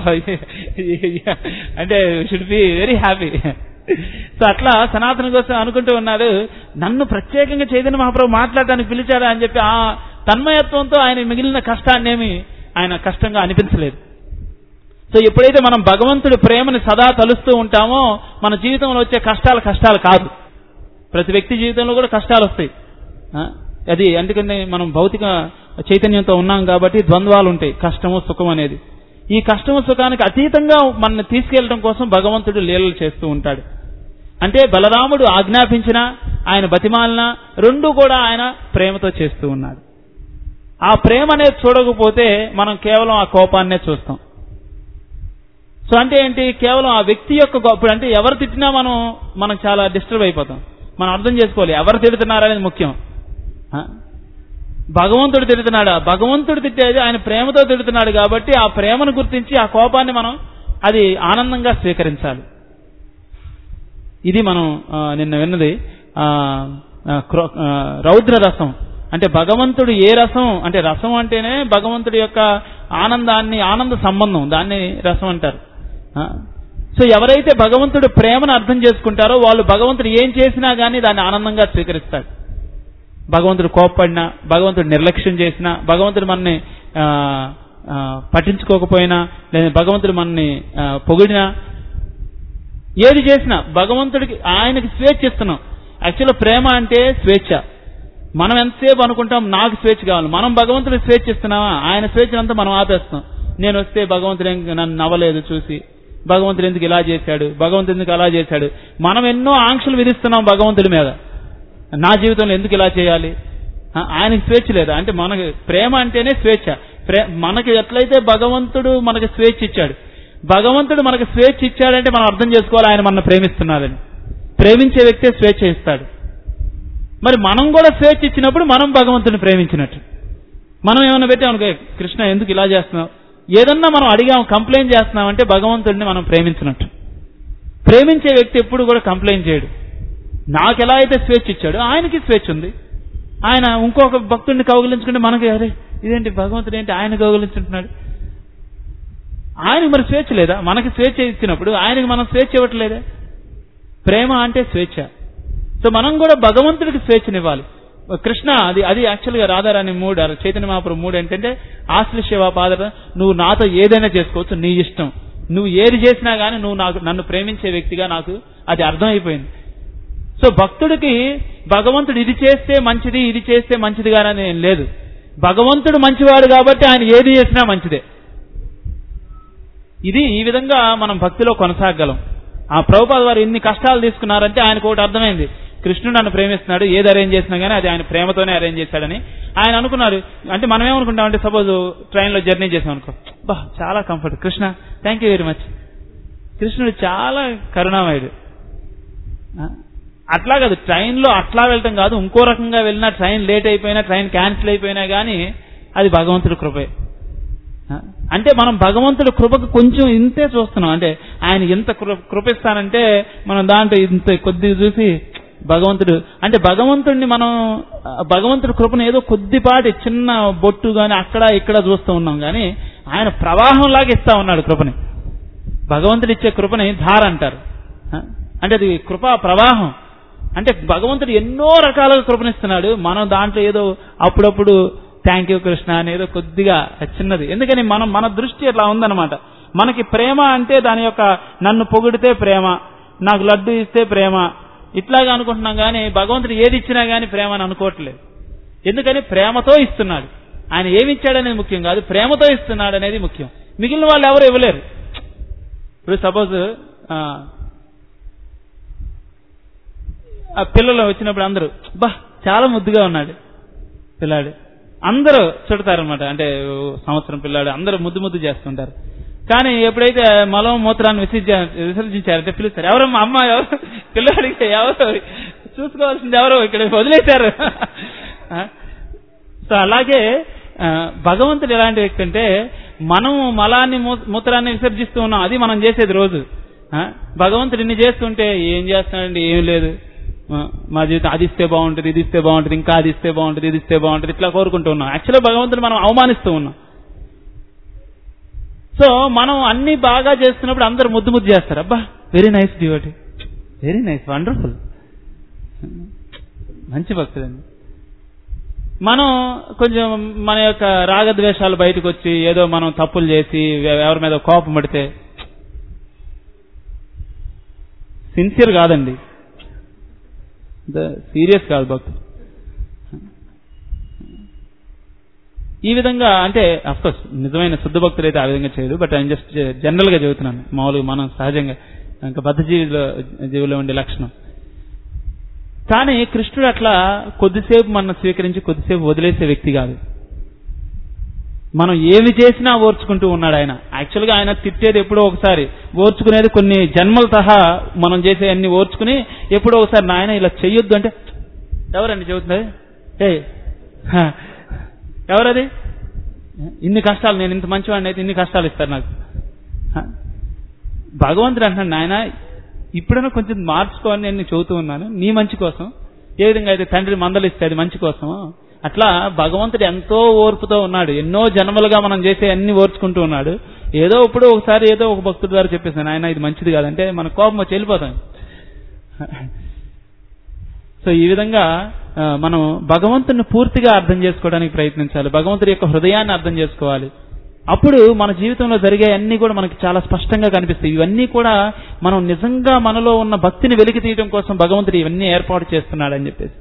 అంటే should be very happy. So అట్లా సనాతన కోసం అనుకుంటూ ఉన్నాడు, నన్ను ప్రత్యేకంగా చైతన్య మహాప్రభు మాట్లాడడానికి పిలిచాడా అని చెప్పి ఆ తన్మయత్వంతో ఆయన మిగిలిన కష్టాన్నేమి ఆయన కష్టంగా అనిపించలేదు. సో ఎప్పుడైతే మనం భగవంతుడి ప్రేమని సదా తలుస్తూ ఉంటామో మన జీవితంలో వచ్చే కష్టాలు కాదు. ప్రతి వ్యక్తి జీవితంలో కూడా కష్టాలు వస్తాయి. అది ఎందుకంటే మనం భౌతిక చైతన్యంతో ఉన్నాం కాబట్టి ద్వంద్వాలు ఉంటాయి, కష్టము సుఖం అనేది. ఈ కష్టము సుఖానికి అతీతంగా మనల్ని తీసుకెళ్లడం కోసం భగవంతుడు లీలలు చేస్తూ ఉంటాడు. అంటే బలరాముడు ఆజ్ఞాపించినా ఆయన బతిమాలినా రెండూ కూడా ఆయన ప్రేమతో చేస్తూ ఉన్నాడు. ఆ ప్రేమ అనేది చూడకపోతే మనం కేవలం ఆ కోపాన్నే చూస్తాం. సో అంటే ఏంటి, కేవలం ఆ వ్యక్తి యొక్క ఇప్పుడు అంటే ఎవరు తిట్టినా మనం చాలా డిస్టర్బ్ అయిపోతాం. మనం అర్థం చేసుకోవాలి ఎవరు తిడుతున్నారనేది ముఖ్యం. భగవంతుడు తిడుతున్నాడా? భగవంతుడు తిట్టేది ఆయన ప్రేమతో తిడుతున్నాడు కాబట్టి ఆ ప్రేమను గుర్తించి ఆ కోపాన్ని మనం అది ఆనందంగా స్వీకరించాలి. ఇది మనం నిన్న విన్నది రౌద్ర రసం. అంటే భగవంతుడు ఏ రసం అంటే, రసం అంటేనే భగవంతుడి యొక్క ఆనంద సంబంధం, దాన్ని రసం అంటారు. సో ఎవరైతే భగవంతుడు ప్రేమను అర్థం చేసుకుంటారో వాళ్ళు భగవంతుడు ఏం చేసినా గానీ దాన్ని ఆనందంగా స్వీకరిస్తాడు. భగవంతుడు కోప్పడినా, భగవంతుడు నిర్లక్ష్యం చేసినా, భగవంతుడు మనని పట్టించుకోకపోయినా, లేదా భగవంతుడు మనని పొగిడినా, ఏది చేసినా భగవంతుడికి ఆయనకి స్వేచ్ఛ ఇస్తున్నాం. యాక్చువల్గా ప్రేమ అంటే స్వేచ్ఛ. మనం ఎంతసేపు అనుకుంటాం నాకు స్వేచ్ఛ కావాలి, మనం భగవంతుడికి స్వేచ్ఛ ఇస్తున్నామా? ఆయన స్వేచ్ఛనంతా మనం ఆపేస్తాం. నేను వస్తే భగవంతుడు నన్ను నవ్వలేదు చూసి, భగవంతుడు ఎందుకు ఇలా చేశాడు, భగవంతుడు ఎందుకు అలా చేశాడు, మనం ఎన్నో ఆంక్షలు విధిస్తున్నాం భగవంతుడి మీద. నా జీవితంలో ఎందుకు ఇలా చేయాలి, ఆయనకి స్వేచ్ఛ లేదా? అంటే మనకి ప్రేమ అంటేనే స్వేచ్ఛ. మనకి ఎట్లయితే భగవంతుడు మనకి స్వేచ్ఛ ఇచ్చాడు, భగవంతుడు మనకి స్వేచ్ఛ ఇచ్చాడంటే మనం అర్థం చేసుకోవాలి ఆయన మనల్ని ప్రేమిస్తున్నాడని. ప్రేమించే వ్యక్తే స్వేచ్ఛ ఇస్తాడు. మరి మనం కూడా స్వేచ్ఛ ఇచ్చినప్పుడు మనం భగవంతుడిని ప్రేమించినట్టు. మనం ఏమన్నా పెట్టామనుకో, కృష్ణ ఎందుకు ఇలా చేస్తున్నావు, ఏదన్నా మనం అడిగాం కంప్లైంట్ చేస్తున్నామంటే భగవంతుడిని మనం ప్రేమించినట్టు. ప్రేమించే వ్యక్తి ఎప్పుడు కూడా కంప్లైంట్ చేయడు. నాకు ఎలా అయితే స్వేచ్ఛ ఇచ్చాడు ఆయనకి స్వేచ్ఛ ఉంది. ఆయన ఇంకొక భక్తుడిని కౌగిలించుకుంటే మనకి అరే ఇదేంటి భగవంతుడు ఏంటి ఆయన కౌగిలించుకుంటున్నాడు, ఆయనకి మరి స్వేచ్ఛ లేదా? మనకి స్వేచ్ఛ ఇచ్చినప్పుడు ఆయనకి మనం స్వేచ్ఛ ఇవ్వట్లేదే. ప్రేమ అంటే స్వేచ్ఛ. సో మనం కూడా భగవంతుడికి స్వేచ్ఛనివ్వాలి. కృష్ణ అది యాక్చువల్గా రాధారాణి మూడ్, చైతన్య మహాప్రభు మూడ్ ఏంటంటే ఆశ్లిష్యవా పాదర, నువ్వు నాతో ఏదైనా చేసుకోవచ్చు, నీ ఇష్టం, నువ్వు ఏది చేసినా గానీ నువ్వు నన్ను ప్రేమించే వ్యక్తిగా నాకు అది అర్థమైపోయింది. సో భక్తుడికి భగవంతుడు ఇది చేస్తే మంచిది ఇది చేస్తే మంచిది గానీ ఏం లేదు. భగవంతుడు మంచివాడు కాబట్టి ఆయన ఏది చేసినా మంచిదే. ఇది ఈ విధంగా మనం భక్తిలో కొనసాగలం. ఆ ప్రభుపాద వారు ఎన్ని కష్టాలు తీసుకున్నారంటే ఆయనకు ఒకటి అర్థమైంది, కృష్ణుడు నన్ను ప్రేమిస్తున్నాడు, ఏది అరేంజ్ చేసినా గానీ అది ఆయన ప్రేమతోనే అరేంజ్ చేశాడని ఆయన అనుకున్నారు. అంటే మనం ఏమనుకుంటామంటే సపోజ్ ట్రైన్లో జర్నీ చేసాం అనుకో, బా చాలా comfort, Krishna thank you very much. కృష్ణుడు చాలా కరుణామయుడు. అట్లా కాదు, ట్రైన్లో అట్లా వెళ్ళటం కాదు, ఇంకో రకంగా వెళ్ళినా, ట్రైన్ లేట్ అయిపోయినా, ట్రైన్ క్యాన్సిల్ అయిపోయినా కానీ అది భగవంతుడి కృపే. అంటే మనం భగవంతుడి కృపకు కొంచెం ఇంతే చూస్తున్నాం. అంటే ఆయన ఎంత కృపిస్తానంటే మనం దాంట్లో ఇంత కొద్దిగా చూసి భగవంతుడు అంటే భగవంతుడిని మనం భగవంతుడి కృపను ఏదో కొద్దిపాటి చిన్న బొట్టు గాని అక్కడ ఇక్కడ చూస్తూ ఉన్నాం కానీ ఆయన ప్రవాహంలాగా ఇస్తా ఉన్నాడు కృపని. భగవంతుడు ఇచ్చే కృపని ధార అంటారు. అంటే అది కృపా ప్రవాహం. అంటే భగవంతుడు ఎన్నో రకాలుగా కృపనిస్తున్నాడు. మనం దాంట్లో ఏదో అప్పుడప్పుడు థ్యాంక్ యూ కృష్ణ అని ఏదో కొద్దిగా చిన్నది. ఎందుకని మన దృష్టి అట్లా ఉందన్నమాట. మనకి ప్రేమ అంటే దాని యొక్క నన్ను పొగిడితే ప్రేమ, నాకు లడ్డు ఇస్తే ప్రేమ, ఇట్లాగా అనుకుంటున్నాం కానీ భగవంతుడు ఏది ఇచ్చినా కానీ ప్రేమ అని అనుకోవట్లేదు. ఎందుకని ప్రేమతో ఇస్తున్నాడు. ఆయన ఏమి ఇచ్చాడనేది ముఖ్యం కాదు, ప్రేమతో ఇస్తున్నాడు అనేది ముఖ్యం. మిగిలిన వాళ్ళు ఎవరు ఇవ్వలేరు. ఇప్పుడు సపోజ్ పిల్లలు వచ్చినప్పుడు అందరూ బా చాలా ముద్దుగా ఉన్నాడు పిల్లాడు, అందరూ చుడతారనమాట. అంటే సంవత్సరం పిల్లాడు అందరూ ముద్దు చేస్తుంటారు. కానీ ఎప్పుడైతే మలం మూత్రాన్ని విసర్జించారంటే పిలుస్తారు, ఎవరమ్మా అమ్మ ఎవరు పిల్లవాడికి ఎవరు చూసుకోవాల్సింది ఎవరో ఇక్కడ వదిలేశారు. సో అలాగే భగవంతుడు ఎలాంటి వ్యక్తి అంటే మనం మలాన్ని మూత్రాన్ని విసర్జిస్తూ ఉన్నాం, అది మనం చేసేది రోజు. భగవంతుడు ఇన్ని చేస్తుంటే ఏం చేస్తున్నాడండి, ఏం లేదు, మా జీవితం అది ఇస్తే బాగుంటుంది, ఇది ఇస్తే బాగుంటుంది, ఇంకా అది ఇస్తే బాగుంటుంది, ఇది ఇస్తే బాగుంటుంది, ఇట్లా కోరుకుంటూ ఉన్నాం. యాక్చువల్గా భగవంతుడు మనం అవమానిస్తూ ఉన్నాం. సో మనం అన్ని బాగా చేస్తున్నప్పుడు అందరూ ముద్దు చేస్తారు, అబ్బా very nice devotee, very nice, wonderful, మంచి భక్తుడండి. మనం కొంచెం మన యొక్క రాగద్వేషాలు బయటకు వచ్చి ఏదో మనం తప్పులు చేసి ఎవరి మీద కోపం పడితే సిన్సియర్ కాదండి, సీరియస్ కాదు భక్తుడు. ఈ విధంగా అంటే అఫ్కోర్స్ నిజమైన శుద్ధ భక్తులు అయితే ఆ విధంగా చేయదు. బట్ ఆయన జస్ట్ జనరల్ గా చెబుతున్నాను, మామూలుగా మనం సహజంగా ఇంకా బద్ధ జీవిలో ఉండే లక్షణం. కానీ కృష్ణుడు అట్లా కొద్దిసేపు మనం స్వీకరించి కొద్దిసేపు వదిలేసే వ్యక్తి కాదు. మనం ఏమి చేసినా ఓర్చుకుంటూ ఉన్నాడు ఆయన. యాక్చువల్గా ఆయన తిట్టేది ఎప్పుడో ఒకసారి, ఓర్చుకునేది కొన్ని జన్మల సహా మనం చేసే అన్ని ఓర్చుకుని ఎప్పుడో ఒకసారి నాయన ఇలా చెయ్యొద్దు అంటే ఎవరండి చెబుతున్నది? ఎవరది? ఇన్ని కష్టాలు, నేను ఇంత మంచివాడిని అయితే ఇన్ని కష్టాలు ఇస్తారు నాకు. భగవంతుడు అంటున్నాడు, నాయన ఇప్పుడైనా కొంచెం మార్చుకోని నేను చెబుతూ ఉన్నాను నీ మంచి కోసం. ఏ విధంగా అయితే తండ్రి మందలిస్తే అది మంచి కోసం, అట్లా భగవంతుడు ఎంతో ఓర్పుతో ఉన్నాడు. ఎన్నో జన్మలుగా మనం చేసే అన్ని ఓర్చుకుంటూ ఉన్నాడు. ఏదో ఇప్పుడు ఒకసారి ఏదో ఒక భక్తుడి ద్వారా చెప్పేసాను, ఆయన ఇది మంచిది కాదంటే మన కోపం వచ్చి వెళ్ళిపోతాం. సో ఈ విధంగా మనం భగవంతుని పూర్తిగా అర్థం చేసుకోవడానికి ప్రయత్నించాలి. భగవంతుడి యొక్క హృదయాన్ని అర్థం చేసుకోవాలి. అప్పుడు మన జీవితంలో జరిగే అన్ని కూడా మనకి చాలా స్పష్టంగా కనిపిస్తాయి. ఇవన్నీ కూడా మనం నిజంగా మనలో ఉన్న భక్తిని వెలికి తీయడం కోసం భగవంతుడు ఇవన్నీ ఏర్పాటు చేస్తున్నాడని చెప్పేసి.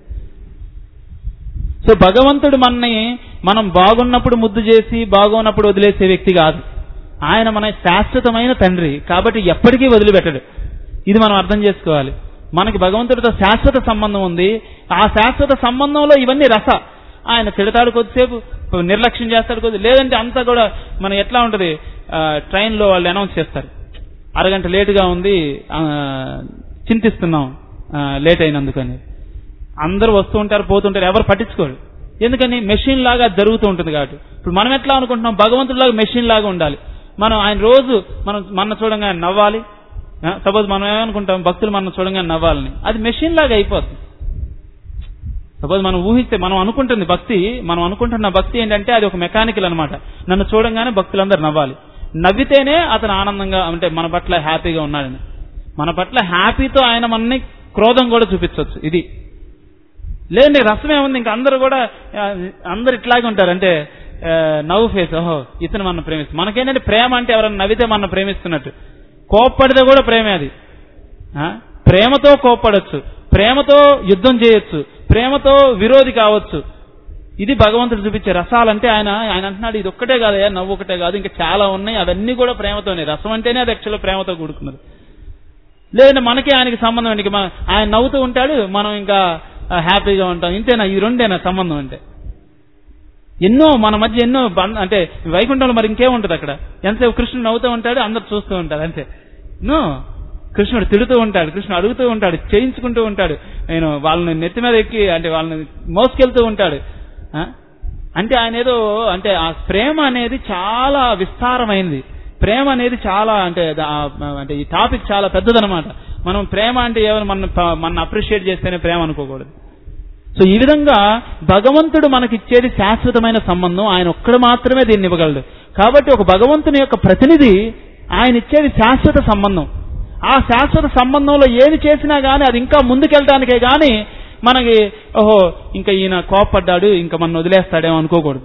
సో భగవంతుడు మనని మనం బాగున్నప్పుడు ముద్దు చేసి బాగున్నప్పుడు వదిలేసే వ్యక్తి కాదు. ఆయన మన శాశ్వతమైన తండ్రి కాబట్టి ఎప్పటికీ వదిలిపెట్టడు. ఇది మనం అర్థం చేసుకోవాలి. మనకి భగవంతుడితో శాశ్వత సంబంధం ఉంది. ఆ శాశ్వత సంబంధంలో ఇవన్నీ రస. ఆయన తిడతాడు కొద్దిసేపు, నిర్లక్ష్యం చేస్తాడు కొద్ది, లేదంటే అంతా కూడా మనం ఎట్లా ఉంటుంది, ట్రైన్లో వాళ్ళు అనౌన్స్ చేస్తారు, అరగంట లేటుగా ఉంది, చింతిస్తున్నాం లేట్ అయినందుకని. అందరూ వస్తూ ఉంటారు పోతుంటారు, ఎవరు పట్టించుకోరు. ఎందుకని? మెషిన్ లాగా జరుగుతూ ఉంటుంది కాబట్టి. ఇప్పుడు మనం ఎట్లా అనుకుంటున్నాం, భగవంతుడిలాగా మెషిన్ లాగా ఉండాలి. మనం ఆయన రోజు మన చూడంగా నవ్వాలి. సపోజ్ మనం ఏమనుకుంటాం, భక్తులు మనం చూడంగా నవ్వాలని, అది మెషిన్ లాగా అయిపోతుంది. సపోజ్ మనం ఊహిస్తే, మనం అనుకుంటున్న భక్తి ఏంటంటే అది ఒక మెకానికల్ అనమాట. నన్ను చూడంగానే భక్తులందరూ నవ్వాలి. నవ్వితేనే అతను ఆనందంగా, అంటే మన పట్ల హ్యాపీగా ఉన్నాడని. మన పట్ల హ్యాపీతో ఆయన మనని క్రోధం కూడా చూపించవచ్చు. ఇది లేదండి, రసమే ఉంది. ఇంకా అందరు ఇట్లాగే ఉంటారు, అంటే నవ్వు ఫేస్, ఓహో ఇతను మన ప్రేమిస్తుంది. మనకేంటంటే ప్రేమ అంటే ఎవరైనా నవ్వితే మన ప్రేమిస్తున్నట్టు. కోప్పడితే కూడా ప్రేమే అది. ప్రేమతో కోప్పడచ్చు, ప్రేమతో యుద్ధం చేయొచ్చు, ప్రేమతో విరోధి కావచ్చు. ఇది భగవంతుడు చూపించే రసాలంటే. ఆయన అంటున్నాడు, ఇది ఒక్కటే కాదు, నవ్వు ఒకటే కాదు, ఇంకా చాలా ఉన్నాయి, అవన్నీ కూడా ప్రేమతోనే. రసం అంటేనే అది యాక్చువల్గా ప్రేమతో కూడుకున్నది. లేదంటే మనకి ఆయనకి సంబంధం అండి, ఆయన నవ్వుతూ ఉంటాడు, మనం ఇంకా హ్యాపీగా ఉంటాం. ఇంతేనా? ఈ రెండేనా సంబంధం అంటే? ఎన్నో మన మధ్య ఎన్నో అంటే వైకుంఠంలో మరి ఇంకేముంటుంది అక్కడ? ఎంతసేపు కృష్ణుడు నవ్వుతూ ఉంటాడు, అందరు చూస్తూ ఉంటారు అంతే. కృష్ణుడు తిడుతూ ఉంటాడు, కృష్ణుడు అడుగుతూ ఉంటాడు, చేయించుకుంటూ ఉంటాడు, వాళ్ళని నెత్తి మీద ఎక్కి అంటే వాళ్ళని మోసుకెళ్తూ ఉంటాడు. అంటే ఆయన ఏదో, అంటే ఆ ప్రేమ అనేది చాలా విస్తారమైనది. ప్రేమ అనేది చాలా అంటే ఈ టాపిక్ చాలా పెద్దదనమాట. మనం ప్రేమ అంటే ఎవరు మన అప్రిషియేట్ చేస్తేనే ప్రేమ అనుకోకూడదు. సో ఈ విధంగా భగవంతుడు మనకిచ్చేది శాశ్వతమైన సంబంధం. ఆయన ఒక్కడు మాత్రమే దీన్ని ఇవ్వగలడు. కాబట్టి ఒక భగవంతుని యొక్క ప్రతినిధి ఆయన ఇచ్చేది శాశ్వత సంబంధం. ఆ శాశ్వత సంబంధంలో ఏది చేసినా గానీ అది ఇంకా ముందుకెళ్ళడానికే గానీ మనకి ఓహో ఇంకా ఈయన కోపడ్డాడు ఇంకా మన వదిలేస్తాడేమో అనుకోకూడదు.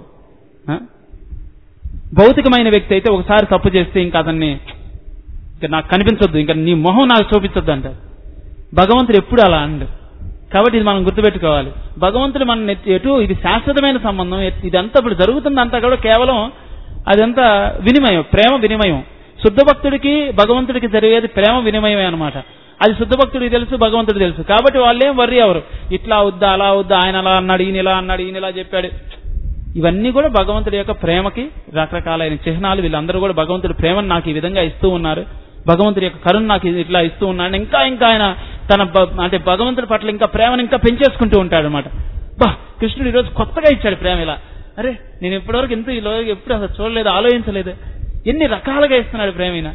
భౌతికమైన వ్యక్తి అయితే ఒకసారి తప్పు చేస్తే ఇంకా అతన్ని ఇంకా నాకు కనిపించొద్దు, ఇంకా నీ మొహం నాకు చూపించొద్దు అంటారు. భగవంతుడు ఎప్పుడు అలా అండు. కాబట్టి ఇది మనం గుర్తుపెట్టుకోవాలి. భగవంతుడు మన ఎటు ఇది శాశ్వతమైన సంబంధం. ఇదంతా ఇప్పుడు జరుగుతుందంతా కూడా కేవలం అదంతా వినిమయం, ప్రేమ వినిమయం. శుద్ధ భక్తుడికి భగవంతుడికి జరిగేది ప్రేమ వినిమయమే అనమాట. అది శుద్ధ భక్తుడికి తెలుసు, భగవంతుడికి తెలుసు. కాబట్టి వాళ్ళేం వర్రీ అవరు, ఇట్లా వద్దా అలా వద్దా, ఆయన అలా అన్నాడు, ఈయన ఇలా అన్నాడు, ఈయన ఇలా చెప్పాడు. ఇవన్నీ కూడా భగవంతుడి యొక్క ప్రేమకి రకరకాలైన చిహ్నాలు. వీళ్ళందరూ కూడా భగవంతుడి ప్రేమను నాకు ఈ విధంగా ఇస్తూ ఉన్నారు, భగవంతుడి యొక్క కరుణ నాకు ఇట్లా ఇస్తూ ఉన్నాడు. ఇంకా ఆయన తన అంటే భగవంతుడి పట్ల ఇంకా ప్రేమను ఇంకా పెంచేసుకుంటూ ఉంటాడు అనమాట. కృష్ణుడు ఈరోజు కొత్తగా ఇచ్చాడు ప్రేమ ఇలా. అరే నేను ఇప్పటివరకు ఎప్పుడు అసలు చూడలేదు, ఆలోచించలేదు. ఎన్ని రకాలుగా ఇస్తున్నాడు ప్రేమ.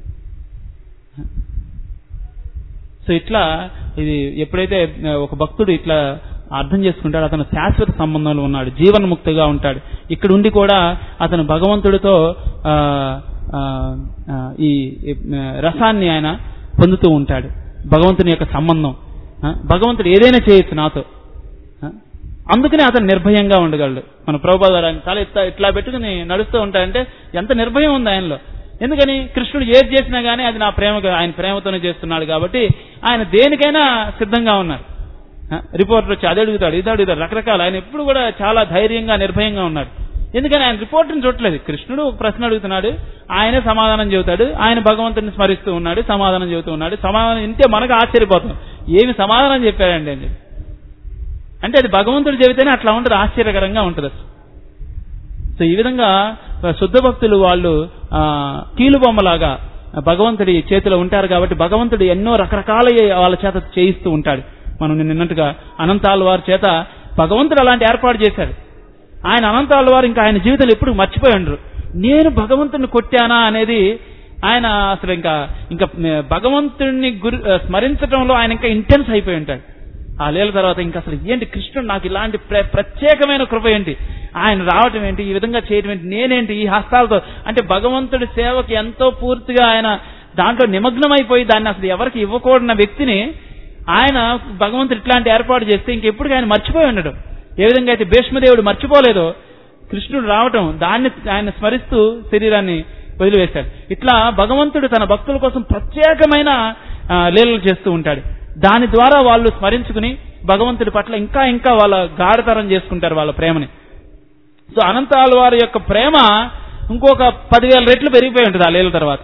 సో ఇట్లా ఇది ఎప్పుడైతే ఒక భక్తుడు ఇట్లా అర్థం చేసుకుంటాడు, అతను శాశ్వత సంబంధంలో ఉన్నాడు, జీవన్ముక్తిగా ఉంటాడు. ఇక్కడ ఉండి కూడా అతను భగవంతుడితో ఈ రసాన్ని ఆయన పొందుతూ ఉంటాడు. భగవంతుని యొక్క సంబంధం, భగవంతుడు ఏదైనా చేయొచ్చు నాతో, అందుకనే అతను నిర్భయంగా ఉండగలడు. మన ప్రభుపాద చాలా ఇట్లా పెట్టుకుని నడుస్తూ ఉంటాడంటే ఎంత నిర్భయం ఉంది ఆయనలో. ఎందుకని? కృష్ణుడు ఏది చేసినా గానీ అది నా ప్రేమగా, ఆయన ప్రేమతోనే చేస్తున్నాడు కాబట్టి ఆయన దేనికైనా సిద్ధంగా ఉన్నారు. రిపోర్టర్ వచ్చి అది అడుగుతాడు, ఇది అడుగుతాడు, రకరకాల. ఆయన ఎప్పుడు కూడా చాలా ధైర్యంగా నిర్భయంగా ఉన్నాడు. ఎందుకని? ఆయన రిపోర్టర్ని చూడలేదు. కృష్ణుడు ఒక ప్రశ్న అడుగుతున్నాడు, ఆయనే సమాధానం చెబుతాడు. ఆయన భగవంతుడిని స్మరిస్తూ ఉన్నాడు, సమాధానం చెబుతూ ఉన్నాడు. సమాధానం ఇంటే మనకు ఆశ్చర్యపోతాం, ఏమి సమాధానం చెప్పాడండి అని. అంటే అది భగవంతుడు చెబితేనే అట్లా ఉంటుంది, ఆశ్చర్యకరంగా ఉంటుంది. సో ఈ విధంగా శుద్ధ భక్తులు వాళ్ళు కీలుబొమ్మలాగా భగవంతుడి చేతిలో ఉంటారు కాబట్టి భగవంతుడు ఎన్నో రకరకాల వాళ్ళ చేత చేయిస్తూ ఉంటాడు. మనం నిన్నట్టుగా అనంతాల వారి చేత భగవంతుడు అలాంటి ఏర్పాటు చేశాడు. ఆయన అనంతాల వారు ఇంకా ఆయన జీవితంలో ఎప్పుడు మర్చిపోయి ఉండరు. నేను భగవంతుడిని కొట్టానా అనేది ఆయన అసలు ఇంకా భగవంతుడిని స్మరించడంలో ఆయన ఇంకా ఇంటెన్స్ అయిపోయి ఉంటాడు. ఆ లీల తర్వాత ఇంకా అసలు ఏంటి కృష్ణుడు నాకు ఇలాంటి ప్రత్యేకమైన కృప ఏంటి, ఆయన రావటం ఏంటి, ఈ విధంగా చేయటం ఏంటి, నేనేంటి ఈ హస్తాలతో, అంటే భగవంతుడి సేవకి ఎంతో పూర్తిగా ఆయన దాంట్లో నిమగ్నమైపోయి దాన్ని అసలు ఎవరికి ఇవ్వకూడన వ్యక్తిని ఆయన భగవంతుడు ఇట్లాంటి ఏర్పాటు చేస్తే ఇంకెప్పుడు ఆయన మర్చిపోయి ఉండడం. ఏ విధంగా అయితే భీష్మదేవుడు మర్చిపోలేదో కృష్ణుడు రావటం దాన్ని ఆయన స్మరిస్తూ శరీరాన్ని వదిలివేశాడు. ఇట్లా భగవంతుడు తన భక్తుల కోసం ప్రత్యేకమైన లీలలు చేస్తూ ఉంటాడు. దాని ద్వారా వాళ్ళు స్మరించుకుని భగవంతుడి పట్ల ఇంకా ఇంకా వాళ్ళ గాఢతరం చేసుకుంటారు వాళ్ళ ప్రేమని. సో అనంతాల వారి యొక్క ప్రేమ ఇంకొక 10,000 రెట్లు పెరిగిపోయి ఉంటుంది ఆ లీల తర్వాత.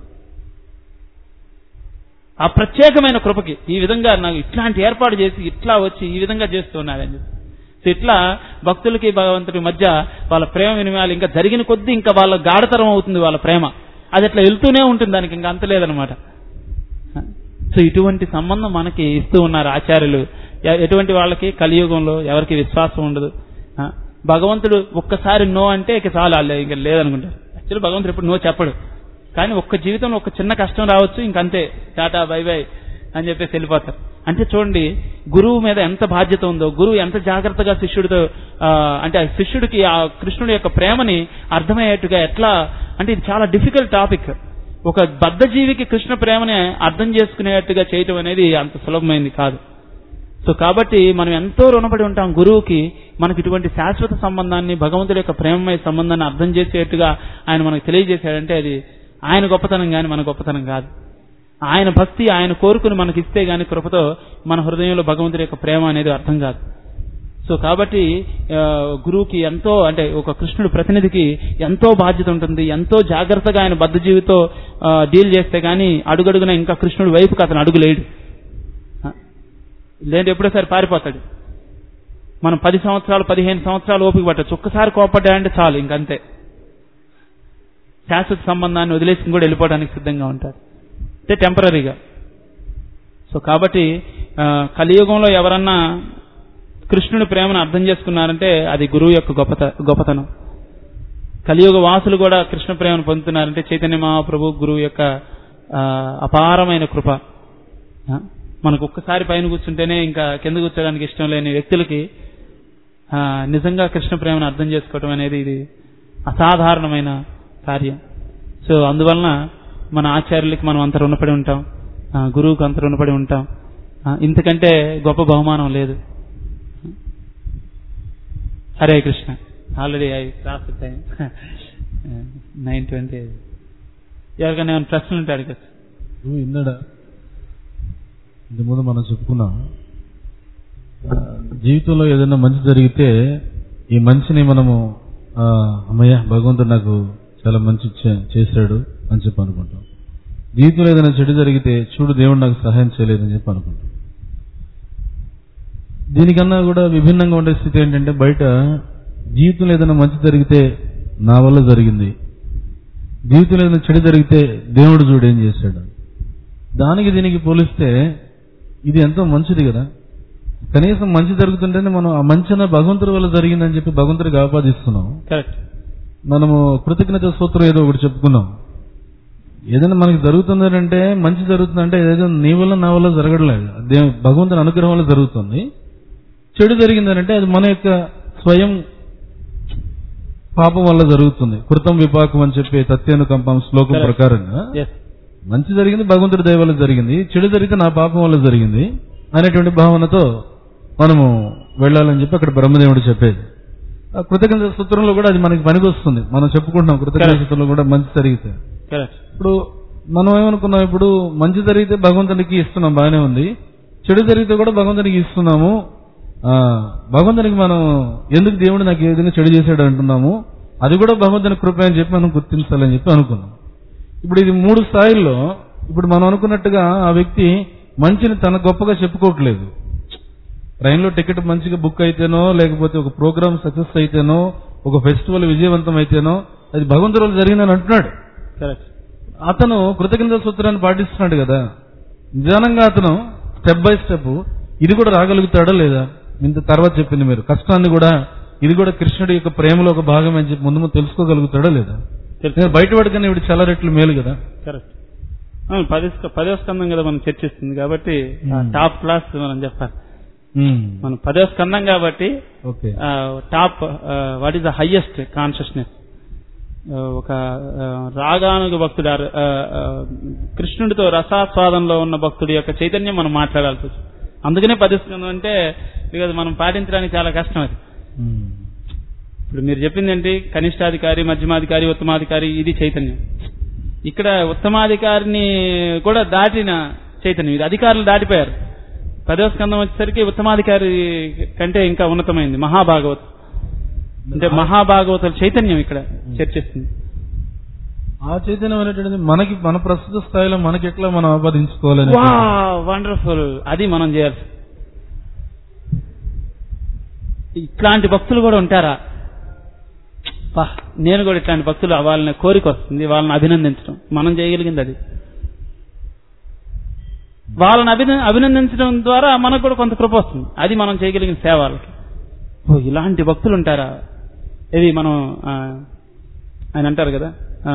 ఆ ప్రత్యేకమైన కృపకి ఈ విధంగా నాకు ఇట్లాంటి ఏర్పాటు చేసి ఇట్లా వచ్చి ఈ విధంగా చేస్తున్నాడని చెప్పి. సో ఇట్లా భక్తులకి భగవంతుడి మధ్య వాళ్ళ ప్రేమ వినిమయాలు ఇంకా జరిగిన కొద్దీ ఇంకా వాళ్ళ గాఢతరం అవుతుంది వాళ్ళ ప్రేమ. అది అట్లా వెళ్తూనే ఉంటుంది, దానికి ఇంకా అంత లేదనమాట. సో ఇటువంటి సంబంధం మనకి ఇస్తూ ఉన్నారు ఆచార్యులు. ఎటువంటి వాళ్ళకి కలియుగంలో ఎవరికి విశ్వాసం ఉండదు. భగవంతుడు ఒక్కసారి నో అంటే ఇక చాలు ఇంకా లేదనుకుంటారు. యాక్చువల్లీ భగవంతుడు ఎప్పుడు నో చెప్పడు, కానీ ఒక్క జీవితంలో ఒక చిన్న కష్టం రావచ్చు, ఇంకంతే టాటా బై బై అని చెప్పేసి వెళ్ళిపోతారు. అంటే చూడండి గురువు మీద ఎంత బాధ్యత ఉందో, గురువు ఎంత జాగ్రత్తగా శిష్యుడితో అంటే శిష్యుడికి ఆ కృష్ణుడి యొక్క ప్రేమని అర్థమయ్యేట్టుగా ఎట్లా, అంటే ఇది చాలా డిఫికల్ట్ టాపిక్. ఒక బద్ధజీవికి కృష్ణ ప్రేమని అర్థం చేసుకునేట్టుగా చేయటం అనేది అంత సులభమైంది కాదు. సో కాబట్టి మనం ఎంతో రుణపడి ఉంటాం గురువుకి. మనకి ఇటువంటి శాశ్వత సంబంధాన్ని, భగవంతుడి యొక్క ప్రేమమయ సంబంధాన్ని అర్థం చేసేట్టుగా ఆయన మనకు తెలియజేశాడంటే అది ఆయన గొప్పతనం కానీ మన గొప్పతనం కాదు. ఆయన భక్తి ఆయన కోరుకుని మనకి ఇస్తే గాని కృపతో మన హృదయంలో భగవంతుడి యొక్క ప్రేమ అనేది అర్థం కాదు. సో కాబట్టి గురువుకి ఎంతో, అంటే ఒక కృష్ణుడు ప్రతినిధికి ఎంతో బాధ్యత ఉంటుంది. ఎంతో జాగ్రత్తగా ఆయన బద్ధ జీవితో డీల్ చేస్తే గానీ అడుగడుగున ఇంకా కృష్ణుడి వైపుకి అతను అడుగులేడు. లేదంటే ఎప్పుడోసారి పారిపోతాడు. మనం 10 సంవత్సరాలు 15 సంవత్సరాలు ఓపిక పట్టచ్చు, ఒక్కసారి కోపడ్డాయంటే చాలు ఇంకంతే. శాశ్వత సంబంధాన్ని వదిలేసి కూడా వెళ్ళిపోవడానికి సిద్ధంగా ఉంటారు, అంటే టెంపరీగా. సో కాబట్టి కలియుగంలో ఎవరన్నా కృష్ణుడి ప్రేమను అర్థం చేసుకున్నారంటే అది గురువు యొక్క గొప్పతనం. కలియుగ వాసులు కూడా కృష్ణ ప్రేమను పొందుతున్నారంటే చైతన్య మహాప్రభు గురువు యొక్క అపారమైన కృప. మనకు ఒక్కసారి పైన కూర్చుంటేనే ఇంకా కింద కూర్చోడానికి ఇష్టం లేని వ్యక్తులకి నిజంగా కృష్ణ ప్రేమను అర్థం చేసుకోవటం అనేది ఇది అసాధారణమైన కార్యం. సో అందువలన మన ఆచార్యులకి మనం అంత రుణపడి ఉంటాం, గురువుకు అంత రుణపడి ఉంటాం. ఇంతకంటే గొప్ప బహుమానం లేదు. Hare Krishna. Already I cross time 9:20. ఎవరికైనా ఏమైనా ప్రశ్నలు ఉంటాయి అడగచ్చు. ఇందాడా ఇంతకుముందు మనం చెప్పుకున్నాం, జీవితంలో ఏదైనా మంచి జరిగితే ఈ మంచిని మనము అమ్మయ్య భగవంతుడు నాకు చాలా మంచి చేశాడు అని చెప్పి అనుకుంటాం. జీవితంలో ఏదైనా చెడు జరిగితే చూడు దేవుడు నాకు సహాయం చేయలేదని చెప్పి అనుకుంటాం. దీనికన్నా కూడా విభిన్నంగా ఉండే స్థితి ఏంటంటే, బయట జీవితంలో ఏదైనా మంచి జరిగితే నా వల్ల జరిగింది, జీవితంలో ఏదైనా చెడు జరిగితే దేవుడు చూడు ఏం చేశాడు. దానికి దీనికి పోలిస్తే ఇది ఎంతో మంచిది కదా. కనీసం మంచి జరుగుతుంటేనే మనం ఆ మంచిన భగవంతుడి వల్ల జరిగిందని చెప్పి భగవంతుడికి ఆపాదిస్తున్నాం. కరెక్ట్. మనము కృతజ్ఞత సూత్రం ఏదో ఒకటి చెప్పుకున్నాం. ఏదైనా మనకి జరుగుతుందంటే, మంచి జరుగుతుందంటే ఏదైనా నీ వల్ల నా వల్ల జరగట్లేదు, భగవంతుని అనుగ్రహం వల్ల జరుగుతుంది. చెడు జరిగిందనంటే అది మన యొక్క స్వయం పాపం వల్ల జరుగుతుంది. కృతం విపాకం అని చెప్పి తత్యానుకంపం శ్లోకం ప్రకారంగా మంచి జరిగింది భగవంతుడి దయ వల్ల జరిగింది, చెడు జరిగితే నా పాపం వల్ల జరిగింది అనేటువంటి భావనతో మనము వెళ్ళాలని చెప్పి అక్కడ బ్రహ్మదేవుడు చెప్పేది. ఆ కృతజ్ఞత సూత్రంలో కూడా అది మనకి పనికి వస్తుంది. మనం చెప్పుకుంటున్నాం కృతజ్ఞత సూత్రంలో కూడా మంచి జరిగితే. ఇప్పుడు మనం ఏమనుకున్నాం, ఇప్పుడు మంచి జరిగితే భగవంతునికి ఇస్తున్నాం, బాగానే ఉంది. చెడు జరిగితే కూడా భగవంతునికి ఇస్తున్నాము. భగవంతునికి మనం ఎందుకు దేవుడు నాకు ఏ విధంగా చెడు చేశాడు అంటున్నాము, అది కూడా భగవంతుని కృప అని చెప్పి మనం గుర్తించాలని చెప్పి అనుకున్నాం. ఇప్పుడు ఇది 3 స్థాయిల్లో. ఇప్పుడు మనం అనుకున్నట్టుగా ఆ వ్యక్తి మంచిని తన గొప్పగా చెప్పుకోవట్లేదు. ట్రైన్లో టికెట్ మంచిగా బుక్ అయితేనో, లేకపోతే ఒక ప్రోగ్రామ్ సక్సెస్ అయితేనో, ఒక ఫెస్టివల్ విజయవంతం అయితేనో అది భగవంతుడి వల్ల జరిగిందని అంటున్నాడు. కరెక్ట్. అతను కృతజ్ఞత సూత్రాన్ని పాటిస్తున్నాడు కదా, నిదానంగా అతను స్టెప్ బై స్టెప్ ఇది కూడా రాగలుగుతాడా లేదా? ఇంత తర్వాత చెప్పింది మీరు కష్టాన్ని కూడా ఇది కూడా కృష్ణుడి యొక్క ప్రేమలో ఒక భాగం అని చెప్పి ముందు తెలుసుకోగలుగుతాడా లేదా? బయటపడకనే ఇప్పుడు చాలా రెట్లు మేలు కదా. కరెక్ట్. 10వ స్కందం కదా మనం చర్చిస్తుంది కాబట్టి టాప్ క్లాస్ మనం చెప్పాలి. మనం 10వ స్కందం కాబట్టి top what is the highest consciousness. ఒక రాగానుగ భక్తుడు, కృష్ణుడితో రసాస్వాదంలో ఉన్న భక్తుడి యొక్క చైతన్యం మనం మాట్లాడాల్సి వచ్చింది. అందుకనే 10వ స్కందం అంటే బికాజ్ మనం పాటించడానికి చాలా కష్టం అది. ఇప్పుడు మీరు చెప్పింది ఏంటి, కనిష్టాధికారి, మధ్యమాధికారి, ఉత్తమాధికారి, ఇది చైతన్యం. ఇక్కడ ఉత్తమాధికారిని కూడా దాటిన చైతన్యం, ఇది అధికారులు దాటిపోయారు. 10వ స్కందం వచ్చేసరికి ఉత్తమాధికారి కంటే ఇంకా ఉన్నతమైంది మహాభాగవత్. అంటే మహాభాగవతుల చైతన్యం ఇక్కడ చర్చిస్తుంది. ఆ చైతన్యం అనేటువంటిది మనకి మన ప్రస్తుత స్థాయిలో మనకి ఎట్లా మనం ఆపాదించుకోవాలని. వండర్ఫుల్. అది మనం చేయాల్సి. ఇట్లాంటి భక్తులు కూడా ఉంటారా? నేను కూడా ఇట్లాంటి భక్తులు వాళ్ళని కోరిక వస్తుంది, వాళ్ళని అభినందించడం. మనం చేయగలిగింది అది. వాళ్ళని అభినందించడం ద్వారా మనకు కూడా కొంత కృప వస్తుంది. అది మనం చేయగలిగిన సేవ వాళ్ళకి. ఇలాంటి భక్తులు ఉంటారా? ఇది మనం ఆయన అంటారు కదా,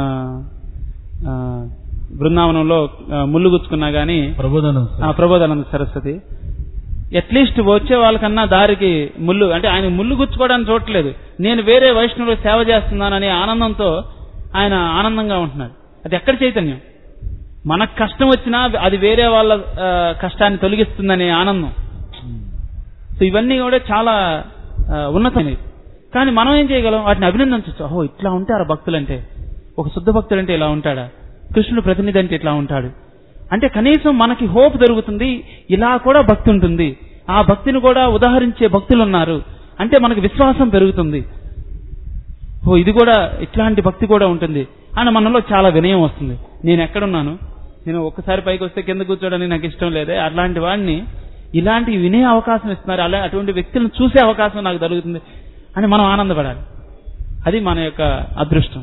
బృందావనంలో ముళ్ళు గుచ్చుకున్నా గానీ ప్రబోధానంద సరస్వతి అట్లీస్ట్ వచ్చే వాళ్ళకన్నా దారికి ముళ్ళు, అంటే ఆయన ముళ్ళు గుచ్చుకోవడానికి చూడట్లేదు, నేను వేరే వైష్ణవులు సేవ చేస్తున్నాననే ఆనందంతో ఆయన ఆనందంగా ఉంటున్నాడు. అది ఎక్కడ చైతన్యం? మనకు కష్టం వచ్చినా అది వేరే వాళ్ళ కష్టాన్ని తొలగిస్తుందనే ఆనందం. సో ఇవన్నీ కూడా చాలా ఉన్నతమైనవి. కానీ మనం ఏం చేయగలం? వాటిని అభినందించవచ్చు. ఓహో, ఇట్లా ఉంటారా భక్తులంటే, ఒక శుద్ధ భక్తుడు అంటే ఇలా ఉంటాడా, కృష్ణుడు ప్రతినిధి అంటే ఇట్లా ఉంటాడు అంటే కనీసం మనకి హోప్ దొరుకుతుంది. ఇలా కూడా భక్తి ఉంటుంది, ఆ భక్తిని కూడా ఉదాహరించే భక్తులు ఉన్నారు అంటే మనకు విశ్వాసం పెరుగుతుంది. ఓ ఇది కూడా ఇట్లాంటి భక్తి కూడా ఉంటుంది అని మనలో చాలా వినయం వస్తుంది. నేను ఎక్కడున్నాను, నేను ఒక్కసారి పైకి వస్తే కింద కూర్చోడానికి నాకు ఇష్టం లేదే, అలాంటి వాడిని ఇలాంటి వినే అవకాశం ఇస్తున్నారు, అటువంటి వ్యక్తులను చూసే అవకాశం నాకు దొరుకుతుంది అని మనం ఆనందపడాలి. అది మన యొక్క అదృష్టం.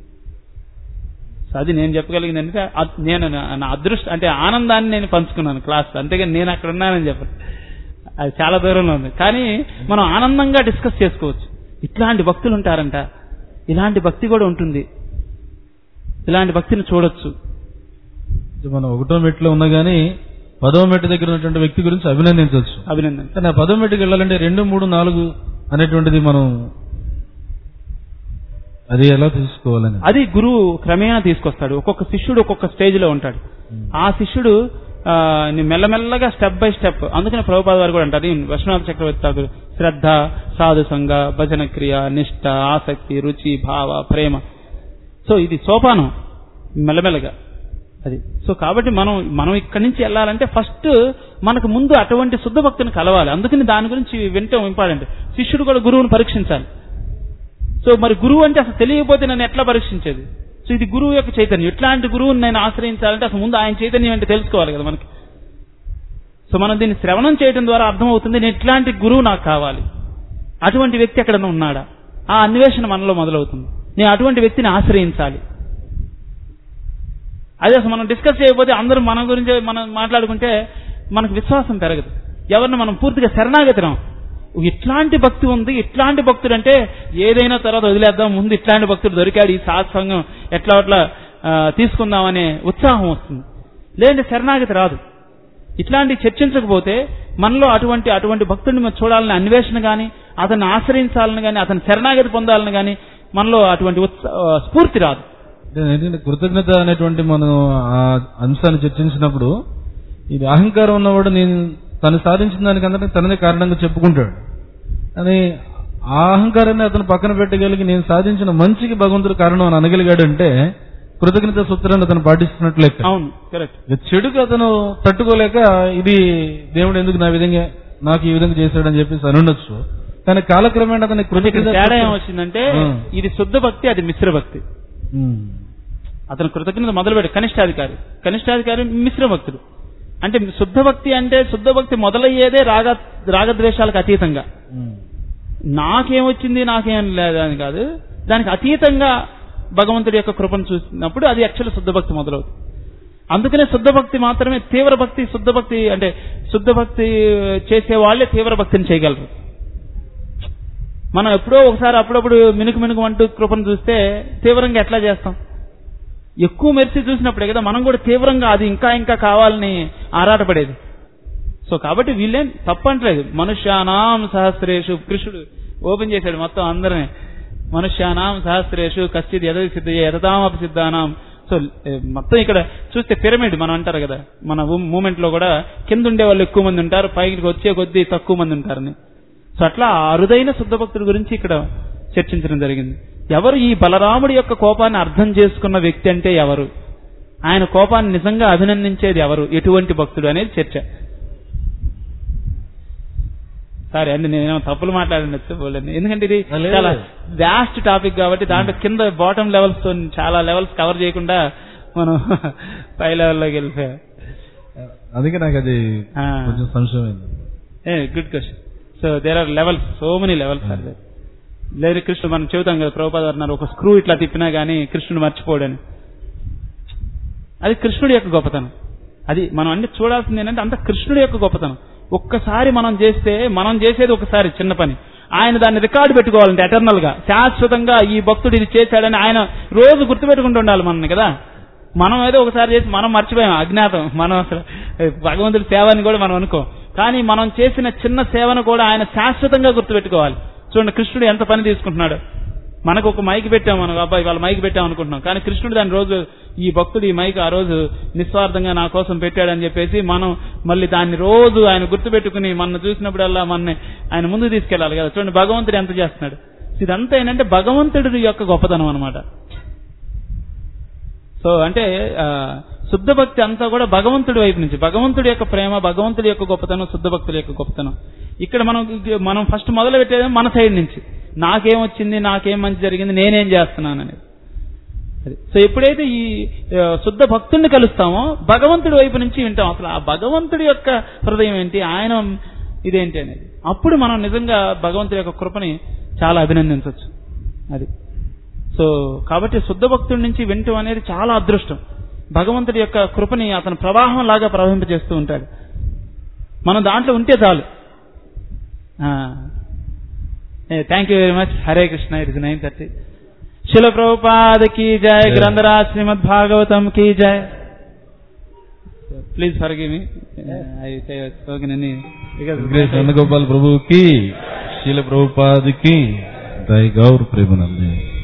అది నేను చెప్పగలిగింది అంటే నేను నా అదృష్టం అంటే ఆనందాన్ని నేను పంచుకున్నాను క్లాస్, అంతేగాని నేను అక్కడ ఉన్నానని చెప్పను, అది చాలా దూరంలో ఉంది. కానీ మనం ఆనందంగా డిస్కస్ చేసుకోవచ్చు. ఇట్లాంటి భక్తులు ఉంటారంట, ఇలాంటి భక్తి కూడా ఉంటుంది, ఇలాంటి భక్తిని చూడొచ్చు. మనం 1వ మెట్లో ఉన్నా గానీ 10వ మెట్టు దగ్గర ఉన్నటువంటి వ్యక్తి గురించి అభినందించవచ్చు. కానీ ఆ 10వ మెట్టుకి వెళ్ళాలంటే 2, 3, 4 అనేటువంటిది మనం అది ఎలా తీసుకోవాలని అది గురువు క్రమేణా తీసుకొస్తాడు. ఒక్కొక్క శిష్యుడు ఒక్కొక్క స్టేజ్ లో ఉంటాడు. ఆ శిష్యుడు మెల్లమెల్లగా స్టెప్ బై స్టెప్. అందుకని ప్రభుపాద వారు కూడా అంటారు, విశ్వనాథ చక్రవర్తి ఠాకూర్, శ్రద్ధ, సాధు సంఘ, భజన క్రియ, నిష్ఠ, ఆసక్తి, రుచి, భావ, ప్రేమ. సో ఇది సోపానం మెల్లమెల్లగా అది. సో కాబట్టి మనం ఇక్కడి నుంచి వెళ్ళాలంటే ఫస్ట్ మనకు ముందు అటువంటి శుద్ధ భక్తిని కలవాలి. అందుకని దాని గురించి వినటం ఇంపార్టెంట్. శిష్యుడు కూడా గురువుని పరీక్షించాలి. సో మరి గురువు అంటే అసలు తెలియకపోతే నన్ను ఎట్లా పరీక్షించేది? సో ఇది గురువు యొక్క చైతన్యం. ఇట్లాంటి గురువుని నేను ఆశ్రయించాలంటే అసలు ముందు ఆయన చైతన్యం అంటే తెలుసుకోవాలి కదా మనకి. సో మనం దీన్ని శ్రవణం చేయడం ద్వారా అర్థమవుతుంది, నేను ఇట్లాంటి గురువు నాకు కావాలి, అటువంటి వ్యక్తి ఎక్కడన్నా ఉన్నాడా, ఆ అన్వేషణ మనలో మొదలవుతుంది. నేను అటువంటి వ్యక్తిని ఆశ్రయించాలి. అదే అసలు మనం డిస్కస్ చేయకపోతే అందరూ మన గురించి మనం మాట్లాడుకుంటే మనకు విశ్వాసం పెరగదు. ఎవరిని మనం పూర్తిగా శరణాగతిరం. ఇట్లాంటి భక్తి ఉంది, ఇట్లాంటి భక్తుడు అంటే ఏదైనా తర్వాత వదిలేద్దాం, ముందు ఇట్లాంటి భక్తుడు దొరికాడు, ఈ సత్సంగం ఎట్లా అట్లా తీసుకుందామనే ఉత్సాహం వస్తుంది. లేదంటే శరణాగతి రాదు. ఇట్లాంటి చర్చించకపోతే మనలో అటువంటి భక్తుడిని మనం చూడాలని అన్వేషణ కానీ, అతన్ని ఆశ్రయించాలని కానీ, అతని శరణాగతి పొందాలని కానీ మనలో అటువంటి స్ఫూర్తి రాదు. కృతజ్ఞత అనేటువంటి మనం ఆ అంశాన్ని చర్చించినప్పుడు ఇది అహంకారం ఉన్నవాడు నేను తను సాధించిన దానికంటే తనదే కారణంగా చెప్పుకుంటాడు. అని ఆ అహంకారాన్ని అతను పక్కన పెట్టగలిగి నేను సాధించిన మంచికి భగవంతుడు కారణం అని అనగలిగాడు అంటే కృతజ్ఞత సూత్రాన్ని అతను పాటిస్తున్నట్లే. అవును, కరెక్ట్. చెడుకు అతను తట్టుకోలేక ఇది దేవుడు ఎందుకు నాకు ఈ విధంగా చేశాడని చెప్పేసి అని ఉండొచ్చు. కానీ కాలక్రమేణా అతని కృతజ్ఞత తేడా ఏమొచ్చిందంటే ఇది శుద్ధ భక్తి, అది మిశ్ర భక్తి. అతను కృతజ్ఞత మొదలుపెట్టి కనిష్టాధికారి మిశ్ర భక్తుడు. అంటే శుద్ధ భక్తి మొదలయ్యేదే రాగద్వేషాలకు అతీతంగా. నాకేమొచ్చింది నాకేం లేదు అని కాదు, దానికి అతీతంగా భగవంతుడి యొక్క కృపను చూసినప్పుడు అది యాక్చువల్ శుద్ధ భక్తి మొదలవుతుంది. అందుకనే శుద్ధ భక్తి మాత్రమే తీవ్ర భక్తి, శుద్ధ భక్తి అంటే శుద్ధ భక్తి చేసే వాళ్ళే తీవ్ర భక్తిని చేయగలరు. మనం ఎప్పుడో ఒకసారి అప్పుడప్పుడు మినుకు అంటూ కృపను చూస్తే తీవ్రంగా ఎట్లా చేస్తాం? ఎక్కువ మెరిసి చూసినప్పుడే కదా మనం కూడా తీవ్రంగా అది ఇంకా ఇంకా కావాలని ఆరాటపడేది. సో కాబట్టి వీళ్ళేం తప్పంటలేదు. మనుష్యానాం సహస్రేషు, కృష్ణుడు ఓపెన్ చేశాడు మొత్తం అందరినీ. మనుష్యానాం సహస్రేషు కశ్చిత్ యదవి సిద్ధయే యతతామపి సిద్ధానాం. సో మొత్తం ఇక్కడ చూస్తే పిరమిడ్ మనం అంటారు కదా, మన మూమెంట్ లో కూడా కింద ఉండే వాళ్ళు ఎక్కువ మంది ఉంటారు, పైకి వచ్చే కొద్దీ తక్కువ మంది ఉంటారని. సో అట్లా అరుదైన శుద్ధ భక్తుల గురించి ఇక్కడ చర్చించడం జరిగింది. ఎవరు ఈ బలరాముడి యొక్క కోపాన్ని అర్థం చేసుకున్న వ్యక్తి అంటే ఎవరు, ఆయన కోపాన్ని నిజంగా అభినందించేది ఎవరు, ఎటువంటి భక్తుడు అనేది చర్చ. సారీ అండి, నేను తప్పులు మాట్లాడినచ్చు పోలేదు, ఎందుకంటే ఇది చాలా వ్యాస్ట్ టాపిక్ కాబట్టి దాంట్లో కింద బాటమ్ లెవెల్స్ తో చాలా లెవెల్స్ కవర్ చేయకుండా మనం పై లెవెల్లోకి వెళ్ళిపోయా. అందుకే నాకు అది కొంచెం సంశయమైంది. Good question. So there are levels, so many levels are there. లేదు కృష్ణుడు మనం చెబుతాం కదా, ప్రభుపాద అన్నారు ఒక స్క్రూ ఇట్లా తిప్పినా గానీ కృష్ణుడు మర్చిపోడని. అది కృష్ణుడి యొక్క గొప్పతనం. అది మనం అన్ని చూడాల్సింది ఏంటంటే అంత కృష్ణుడి యొక్క గొప్పతనం. ఒక్కసారి మనం చేస్తే, మనం చేసేది ఒకసారి చిన్న పని, ఆయన దాన్ని రికార్డు పెట్టుకోవాలంటే ఎటర్నల్ గా శాశ్వతంగా ఈ భక్తుడు ఇది చేశాడని ఆయన రోజు గుర్తుపెట్టుకుంటూ ఉండాలి మనని కదా. మనం ఏదో ఒకసారి చేసి మనం మర్చిపోయాం, అజ్ఞాతం, మనం అసలు భగవంతుడి సేవని కూడా మనం అనుకో. కానీ మనం చేసిన చిన్న సేవను కూడా ఆయన శాశ్వతంగా గుర్తుపెట్టుకోవాలి. చూడండి కృష్ణుడు ఎంత పని తీసుకుంటున్నాడు. మనకు ఒక మైక్ పెట్టాం, మనకు అబ్బాయి వాళ్ళ మైక్ పెట్టాం అనుకుంటున్నాం, కానీ కృష్ణుడు దాని రోజు ఈ భక్తుడు ఈ మైక్ ఆ రోజు నిస్వార్థంగా నా కోసం పెట్టాడని చెప్పేసి మనం మళ్ళీ దాన్ని రోజు ఆయన గుర్తుపెట్టుకుని మన చూసినప్పుడల్లా మనని ఆయన ముందు తీసుకెళ్లాలి కదా. చూడండి భగవంతుడు ఎంత చేస్తున్నాడు. ఇదంతా ఏంటంటే భగవంతుడి యొక్క గొప్పతనం అనమాట. సో అంటే శుద్ధ భక్తి అంతా కూడా భగవంతుడి వైపు నుంచి, భగవంతుడి యొక్క ప్రేమ, భగవంతుడి యొక్క గొప్పతనం, శుద్ధ భక్తుల యొక్క గొప్పతనం. ఇక్కడ మనం ఫస్ట్ మొదలు పెట్టేది మన సైడ్ నుంచి, నాకేమొచ్చింది, నాకేం మంచి జరిగింది, నేనేం చేస్తున్నాను అనేది. సో ఎప్పుడైతే ఈ శుద్ధ భక్తుడిని కలుస్తామో భగవంతుడి వైపు నుంచి వింటాం అసలు ఆ భగవంతుడి యొక్క హృదయం ఏంటి, ఆయన ఇదేంటి అనేది. అప్పుడు మనం నిజంగా భగవంతుడి యొక్క కృపని చాలా అభినందించవచ్చు. అది సో కాబట్టి శుద్ధ భక్తుడి నుంచి వింటం అనేది చాలా అదృష్టం. భగవంతుడి యొక్క కృపని అతను ప్రవాహం లాగా ప్రవహింపజేస్తూ ఉంటాడు. మనం దాంట్లో ఉంటే చాలు. Thank you very much. Hare Krishna. It is 9:30. Srila Prabhupada కీ జయ. గ్రంథరాజ్ శ్రీమద్ భాగవతం కీ జయ. Please forgive me. Venugopal Prabhu కి, శిల ప్రభుపాద కి, జై గౌర్ ప్రేమానంద.